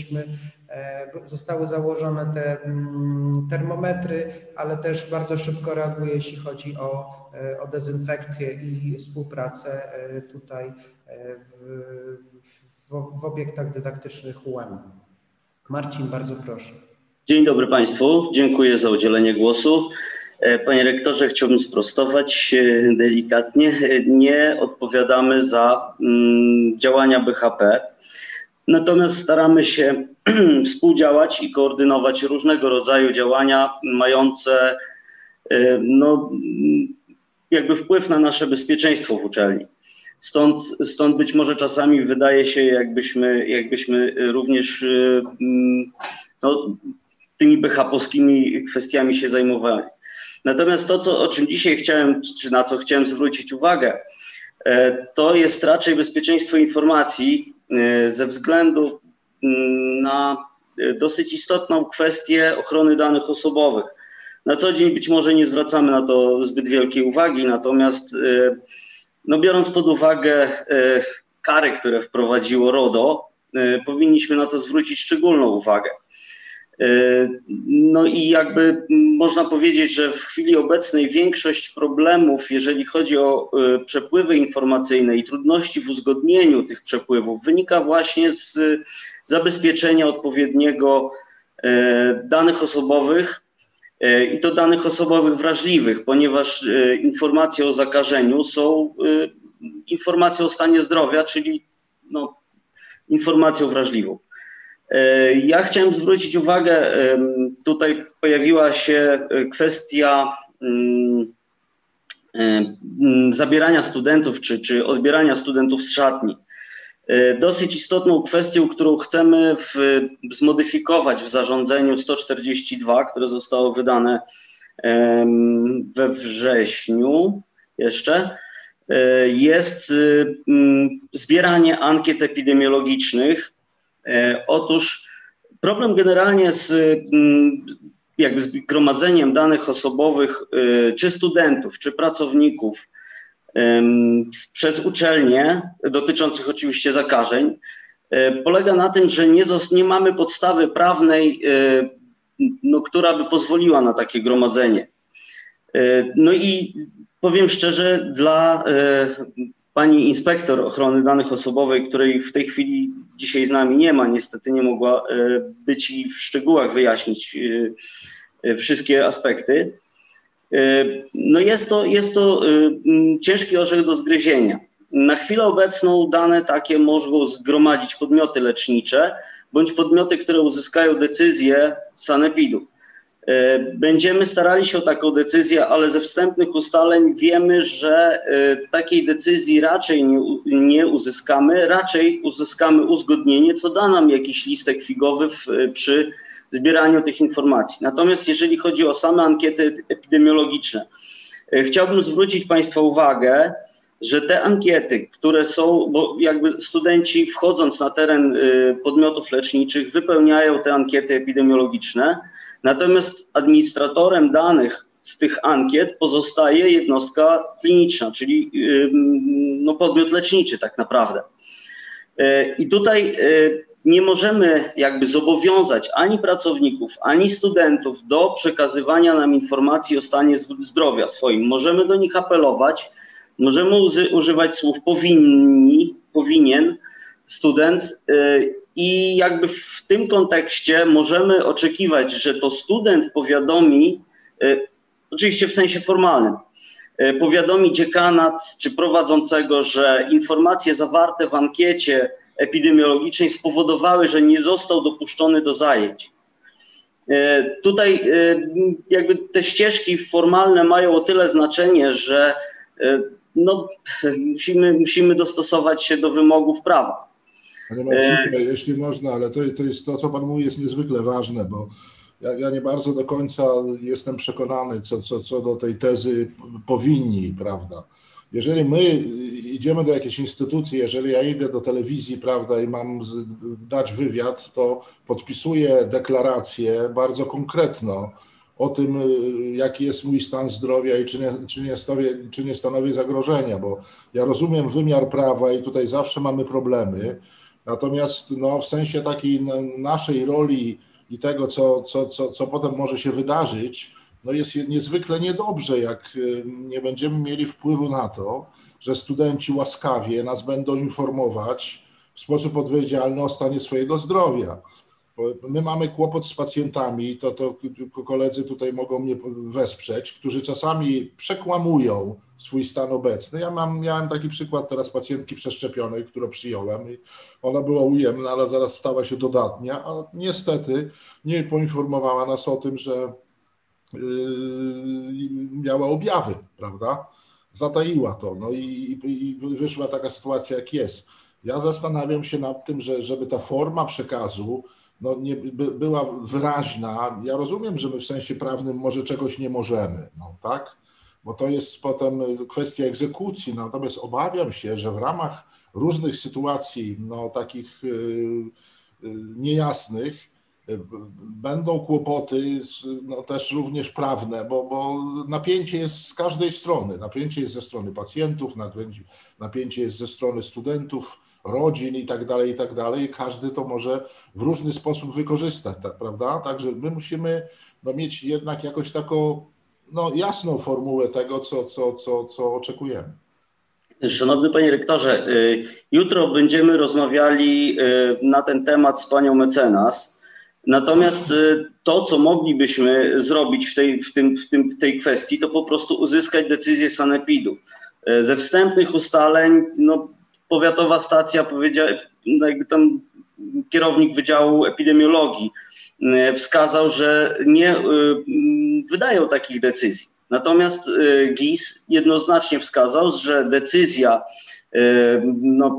zostały założone te termometry, ale też bardzo szybko reaguje, jeśli chodzi o dezynfekcję i współpracę tutaj w obiektach dydaktycznych UM. Marcin, bardzo proszę. Dzień dobry Państwu, dziękuję za udzielenie głosu. Panie rektorze, chciałbym sprostować delikatnie. Nie odpowiadamy za działania BHP, natomiast staramy się współdziałać i koordynować różnego rodzaju działania mające jakby wpływ na nasze bezpieczeństwo w uczelni. Stąd być może czasami wydaje się, jakbyśmy również tymi BHP-owskimi kwestiami się zajmowali. Natomiast to, o czym dzisiaj na co chciałem zwrócić uwagę, to jest raczej bezpieczeństwo informacji ze względu na dosyć istotną kwestię ochrony danych osobowych. Na co dzień być może nie zwracamy na to zbyt wielkiej uwagi, natomiast biorąc pod uwagę kary, które wprowadziło RODO, powinniśmy na to zwrócić szczególną uwagę. No i jakby można powiedzieć, że w chwili obecnej większość problemów, jeżeli chodzi o przepływy informacyjne i trudności w uzgodnieniu tych przepływów, wynika właśnie z zabezpieczenia odpowiedniego danych osobowych i to danych osobowych wrażliwych, ponieważ informacje o zakażeniu są informacją o stanie zdrowia, czyli informacją wrażliwą. Ja chciałem zwrócić uwagę, tutaj pojawiła się kwestia zabierania studentów czy odbierania studentów z szatni. Dosyć istotną kwestią, którą chcemy zmodyfikować w zarządzeniu 142, które zostało wydane we wrześniu jeszcze, jest zbieranie ankiet epidemiologicznych. Otóż problem generalnie z gromadzeniem danych osobowych czy studentów, czy pracowników przez uczelnie, dotyczących oczywiście zakażeń, polega na tym, że nie mamy podstawy prawnej, która by pozwoliła na takie gromadzenie. No i powiem szczerze, dla pani inspektor ochrony danych osobowych, której w tej chwili dzisiaj z nami nie ma, niestety nie mogła być i w szczegółach wyjaśnić wszystkie aspekty, no jest to ciężki orzech do zgryzienia. Na chwilę obecną dane takie mogą zgromadzić podmioty lecznicze bądź podmioty, które uzyskają decyzję sanepidu. Będziemy starali się o taką decyzję, ale ze wstępnych ustaleń wiemy, że takiej decyzji raczej nie uzyskamy, raczej uzyskamy uzgodnienie, co da nam jakiś listek figowy przy zbieraniu tych informacji. Natomiast jeżeli chodzi o same ankiety epidemiologiczne, chciałbym zwrócić Państwa uwagę, że te ankiety, które są, bo jakby studenci wchodząc na teren podmiotów leczniczych wypełniają te ankiety epidemiologiczne, natomiast administratorem danych z tych ankiet pozostaje jednostka kliniczna, czyli podmiot leczniczy tak naprawdę. I tutaj nie możemy jakby zobowiązać ani pracowników, ani studentów do przekazywania nam informacji o stanie zdrowia swoim. Możemy do nich apelować, możemy używać słów powinien student i jakby w tym kontekście możemy oczekiwać, że to student powiadomi, oczywiście w sensie formalnym, powiadomi dziekanat czy prowadzącego, że informacje zawarte w ankiecie epidemiologicznej spowodowały, że nie został dopuszczony do zajęć. Tutaj jakby te ścieżki formalne mają o tyle znaczenie, że musimy dostosować się do wymogów prawa. Panie Marcinku, jeśli można, ale to jest to, co Pan mówi, jest niezwykle ważne, bo ja nie bardzo do końca jestem przekonany co do tej tezy powinni, prawda? Jeżeli my idziemy do jakiejś instytucji, jeżeli ja idę do telewizji, prawda, i mam dać wywiad, to podpisuję deklarację bardzo konkretną o tym, jaki jest mój stan zdrowia i czy nie stanowi zagrożenia, bo ja rozumiem wymiar prawa i tutaj zawsze mamy problemy, natomiast w sensie takiej naszej roli i tego, co potem może się wydarzyć, jest niezwykle niedobrze, jak nie będziemy mieli wpływu na to, że studenci łaskawie nas będą informować w sposób odpowiedzialny o stanie swojego zdrowia. My mamy kłopot z pacjentami, to koledzy tutaj mogą mnie wesprzeć, którzy czasami przekłamują swój stan obecny. Miałem taki przykład teraz pacjentki przeszczepionej, którą przyjąłem i ona była ujemna, ale zaraz stała się dodatnia, a niestety nie poinformowała nas o tym, że miała objawy, prawda? Zataiła to, i wyszła taka sytuacja, jak jest. Ja zastanawiam się nad tym, żeby ta forma przekazu nie była wyraźna. Ja rozumiem, że my w sensie prawnym może czegoś nie możemy, tak? Bo to jest potem kwestia egzekucji, natomiast obawiam się, że w ramach różnych sytuacji takich niejasnych będą kłopoty też również prawne, bo napięcie jest z każdej strony. Napięcie jest ze strony pacjentów, napięcie jest ze strony studentów, rodzin i tak dalej. Każdy to może w różny sposób wykorzystać, tak, prawda? Także my musimy mieć jednak jakoś taką jasną formułę tego, co oczekujemy. Szanowny Panie Rektorze, jutro będziemy rozmawiali na ten temat z Panią mecenas. Natomiast to, co moglibyśmy zrobić w tej kwestii, to po prostu uzyskać decyzję sanepidu. Ze wstępnych ustaleń, powiatowa stacja powiedziała, jakby tam kierownik Wydziału Epidemiologii wskazał, że nie wydają takich decyzji. Natomiast GIS jednoznacznie wskazał, że decyzja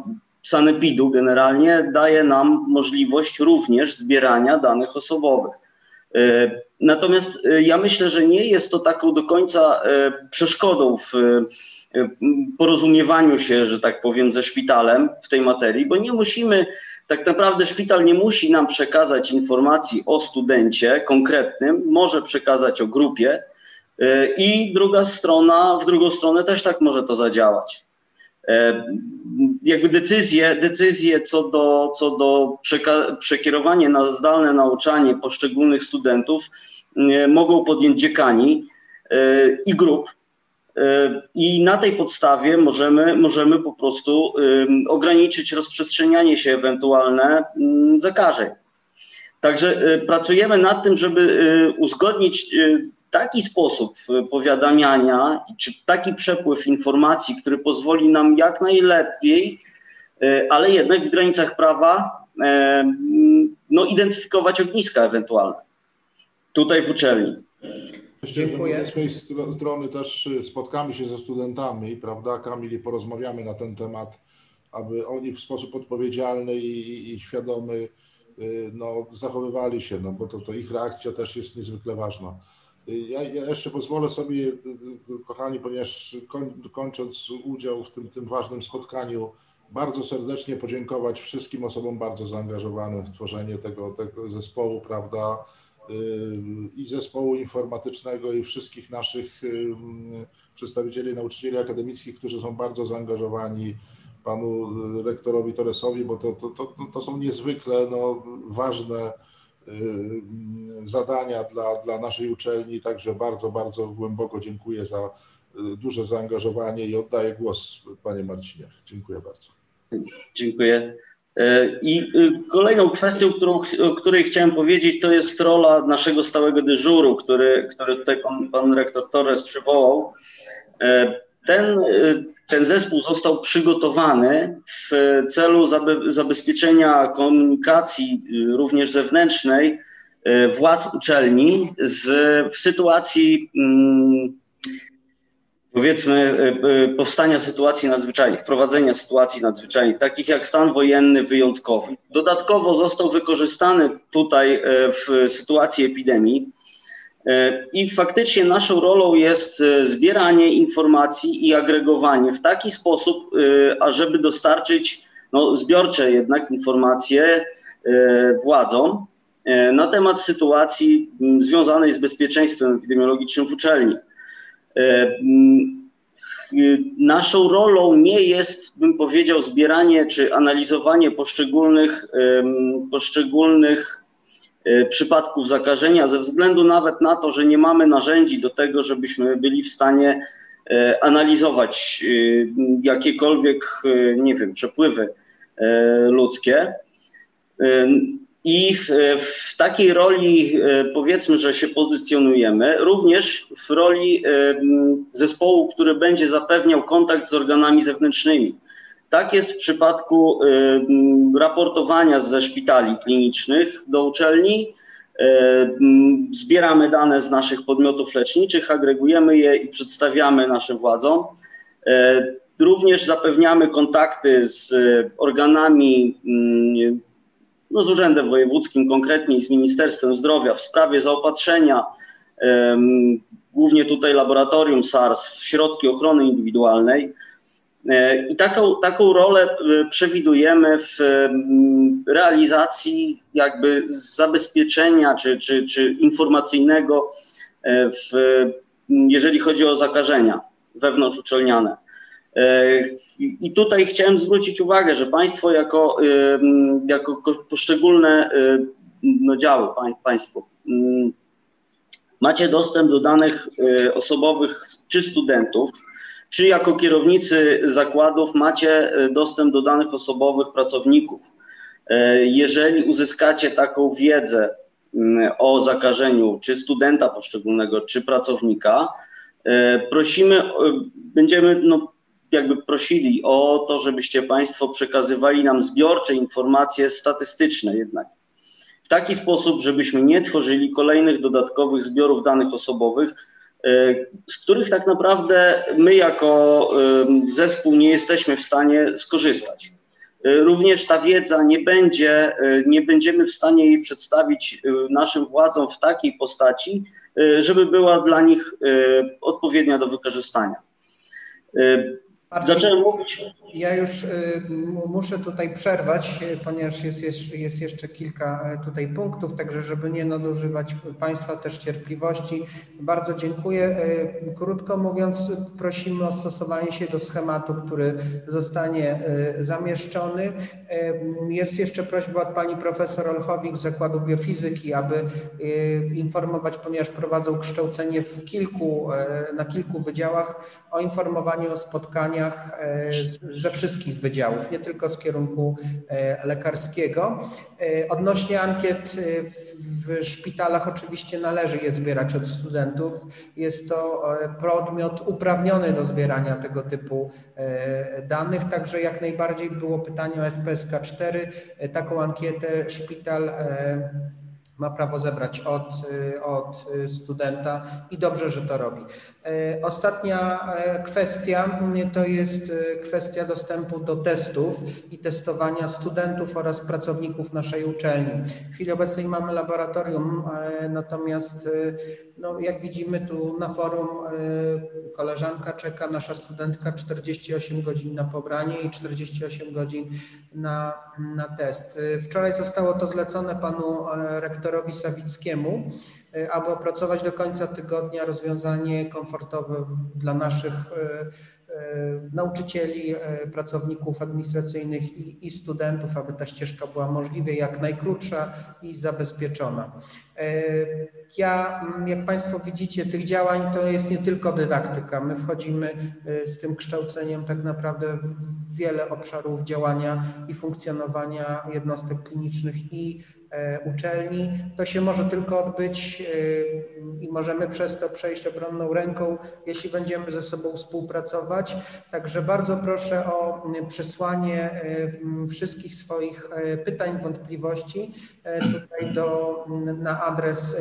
sanepidu generalnie daje nam możliwość również zbierania danych osobowych. Natomiast ja myślę, że nie jest to taką do końca przeszkodą w porozumiewaniu się, że tak powiem, ze szpitalem w tej materii, bo nie musimy, tak naprawdę szpital nie musi nam przekazać informacji o studencie konkretnym, może przekazać o grupie i druga strona, w drugą stronę też tak może to zadziałać. Jakby decyzje co do przekierowania na zdalne nauczanie poszczególnych studentów mogą podjąć dziekani i grup. I na tej podstawie możemy po prostu ograniczyć rozprzestrzenianie się ewentualne zakażeń. Także pracujemy nad tym, żeby uzgodnić taki sposób powiadamiania, czy taki przepływ informacji, który pozwoli nam jak najlepiej, ale jednak w granicach prawa identyfikować ogniska ewentualne tutaj w uczelni. Dziękuję. Ze swojej strony też spotkamy się ze studentami, prawda, Kamil, i porozmawiamy na ten temat, aby oni w sposób odpowiedzialny i świadomy zachowywali się, bo to ich reakcja też jest niezwykle ważna. Ja jeszcze pozwolę sobie, kochani, ponieważ kończąc udział w tym ważnym spotkaniu, bardzo serdecznie podziękować wszystkim osobom bardzo zaangażowanym w tworzenie tego zespołu, prawda, i zespołu informatycznego, i wszystkich naszych przedstawicieli, nauczycieli akademickich, którzy są bardzo zaangażowani, panu rektorowi Torresowi, bo to są niezwykle ważne zadania dla naszej uczelni, także bardzo, bardzo głęboko dziękuję za duże zaangażowanie i oddaję głos panie Marcinie. Dziękuję bardzo. Dziękuję. I kolejną kwestią, o której chciałem powiedzieć, to jest rola naszego stałego dyżuru, który tutaj pan rektor Torres przywołał. Ten zespół został przygotowany w celu zabezpieczenia komunikacji również zewnętrznej władz uczelni w sytuacji, powiedzmy, powstania sytuacji nadzwyczajnych, wprowadzenia sytuacji nadzwyczajnych, takich jak stan wojenny wyjątkowy. Dodatkowo został wykorzystany tutaj w sytuacji epidemii i faktycznie naszą rolą jest zbieranie informacji i agregowanie w taki sposób, ażeby dostarczyć zbiorcze jednak informacje władzom na temat sytuacji związanej z bezpieczeństwem epidemiologicznym w uczelni. Naszą rolą nie jest, bym powiedział, zbieranie czy analizowanie poszczególnych przypadków zakażenia, ze względu nawet na to, że nie mamy narzędzi do tego, żebyśmy byli w stanie analizować jakiekolwiek, nie wiem, przepływy ludzkie. I w takiej roli, powiedzmy, że się pozycjonujemy, również w roli zespołu, który będzie zapewniał kontakt z organami zewnętrznymi. Tak jest w przypadku raportowania ze szpitali klinicznych do uczelni. Zbieramy dane z naszych podmiotów leczniczych, agregujemy je i przedstawiamy naszym władzom. Również zapewniamy kontakty z organami, z Urzędem Wojewódzkim konkretnie i z Ministerstwem Zdrowia w sprawie zaopatrzenia, głównie tutaj laboratorium SARS, w środki ochrony indywidualnej. I taką rolę przewidujemy w realizacji jakby zabezpieczenia czy informacyjnego, jeżeli chodzi o zakażenia wewnątrzuczelniane. I tutaj chciałem zwrócić uwagę, że Państwo jako poszczególne działy, Państwo macie dostęp do danych osobowych czy studentów, czy jako kierownicy zakładów macie dostęp do danych osobowych pracowników. Jeżeli uzyskacie taką wiedzę o zakażeniu czy studenta poszczególnego, czy pracownika, będziemy jakby prosili o to, żebyście Państwo przekazywali nam zbiorcze informacje statystyczne jednak. W taki sposób, żebyśmy nie tworzyli kolejnych dodatkowych zbiorów danych osobowych, z których tak naprawdę my jako zespół nie jesteśmy w stanie skorzystać. również ta wiedza nie będziemy w stanie jej przedstawić naszym władzom w takiej postaci, żeby była dla nich odpowiednia do wykorzystania. Zacząłem mówić. Ja już muszę tutaj przerwać, ponieważ jest jeszcze kilka tutaj punktów, także żeby nie nadużywać Państwa też cierpliwości. Bardzo dziękuję. Krótko mówiąc, prosimy o stosowanie się do schematu, który zostanie zamieszczony. Jest jeszcze prośba od pani profesor Olchowik z Zakładu Biofizyki, aby informować, ponieważ prowadzą kształcenie na kilku wydziałach, o informowaniu o spotkaniach ze wszystkich wydziałów, nie tylko z kierunku lekarskiego. Odnośnie ankiet w szpitalach oczywiście należy je zbierać od studentów. Jest to podmiot uprawniony do zbierania tego typu danych, także jak najbardziej było pytanie o SPSK 4. Taką ankietę szpital ma prawo zebrać od studenta i dobrze, że to robi. Ostatnia kwestia to jest kwestia dostępu do testów i testowania studentów oraz pracowników naszej uczelni. W chwili obecnej mamy laboratorium, natomiast no, jak widzimy tu na forum, koleżanka czeka, nasza studentka 48 godzin na pobranie i 48 godzin na test. Wczoraj zostało to zlecone panu rektorowi Sawickiemu, aby opracować do końca tygodnia rozwiązanie komfortowe dla naszych nauczycieli, pracowników administracyjnych i studentów, aby ta ścieżka była możliwie jak najkrótsza i zabezpieczona. Jak Państwo widzicie, tych działań to jest nie tylko dydaktyka. My wchodzimy z tym kształceniem tak naprawdę w wiele obszarów działania i funkcjonowania jednostek klinicznych i uczelni. To się może tylko odbyć i możemy przez to przejść obronną ręką, jeśli będziemy ze sobą współpracować. Także bardzo proszę o przesłanie wszystkich swoich pytań, wątpliwości tutaj na adres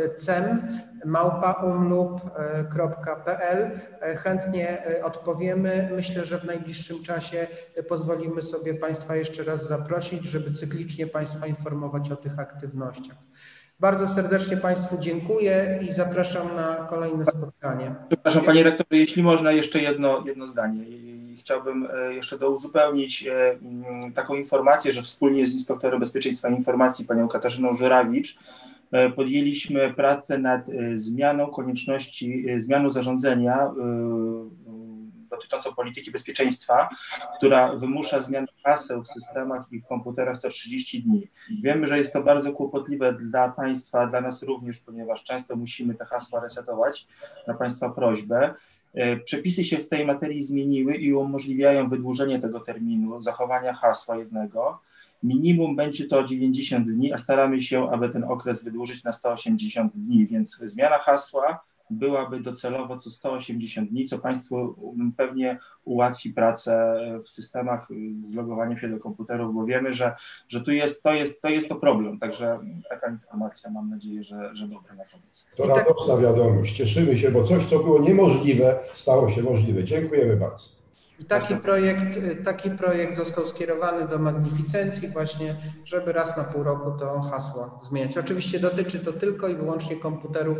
cem@umlub.pl. Chętnie odpowiemy. Myślę, że w najbliższym czasie pozwolimy sobie Państwa jeszcze raz zaprosić, żeby cyklicznie Państwa informować o tych aktywnościach. Bardzo serdecznie Państwu dziękuję i zapraszam na kolejne spotkanie. Przepraszam Panie Rektorze, jeśli można jeszcze jedno zdanie. Chciałbym jeszcze uzupełnić taką informację, że wspólnie z Inspektorem Bezpieczeństwa Informacji panią Katarzyną Żurawicz podjęliśmy pracę nad zmianą zarządzenia dotyczącą polityki bezpieczeństwa, która wymusza zmianę haseł w systemach i w komputerach co 30 dni. Wiemy, że jest to bardzo kłopotliwe dla Państwa, dla nas również, ponieważ często musimy te hasła resetować na Państwa prośbę. Przepisy się w tej materii zmieniły i umożliwiają wydłużenie tego terminu zachowania hasła jednego. Minimum będzie to 90 dni, a staramy się, aby ten okres wydłużyć na 180 dni, więc zmiana hasła byłaby docelowo co 180 dni, co Państwu pewnie ułatwi pracę w systemach z logowaniem się do komputerów, bo wiemy, że to jest problem. Także taka informacja, mam nadzieję, że dobra na koniec. To radosna wiadomość. Cieszymy się, bo coś, co było niemożliwe, stało się możliwe. Dziękujemy bardzo. I taki projekt został skierowany do magnificencji właśnie, żeby raz na pół roku to hasło zmieniać. Oczywiście dotyczy to tylko i wyłącznie komputerów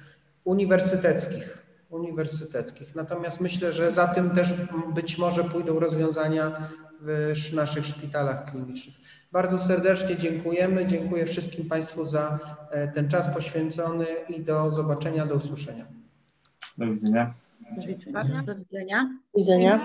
uniwersyteckich. Natomiast myślę, że za tym też być może pójdą rozwiązania w naszych szpitalach klinicznych. Bardzo serdecznie dziękujemy. Dziękuję wszystkim Państwu za ten czas poświęcony i do zobaczenia, do usłyszenia. Do widzenia. Do widzenia. Do widzenia. Do widzenia.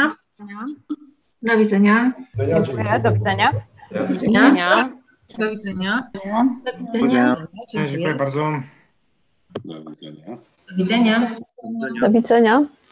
Do widzenia. Dziękuję. Do widzenia. Do widzenia. Do widzenia. Do widzenia. Dziękuję bardzo. Do widzenia. Do widzenia. Do widzenia.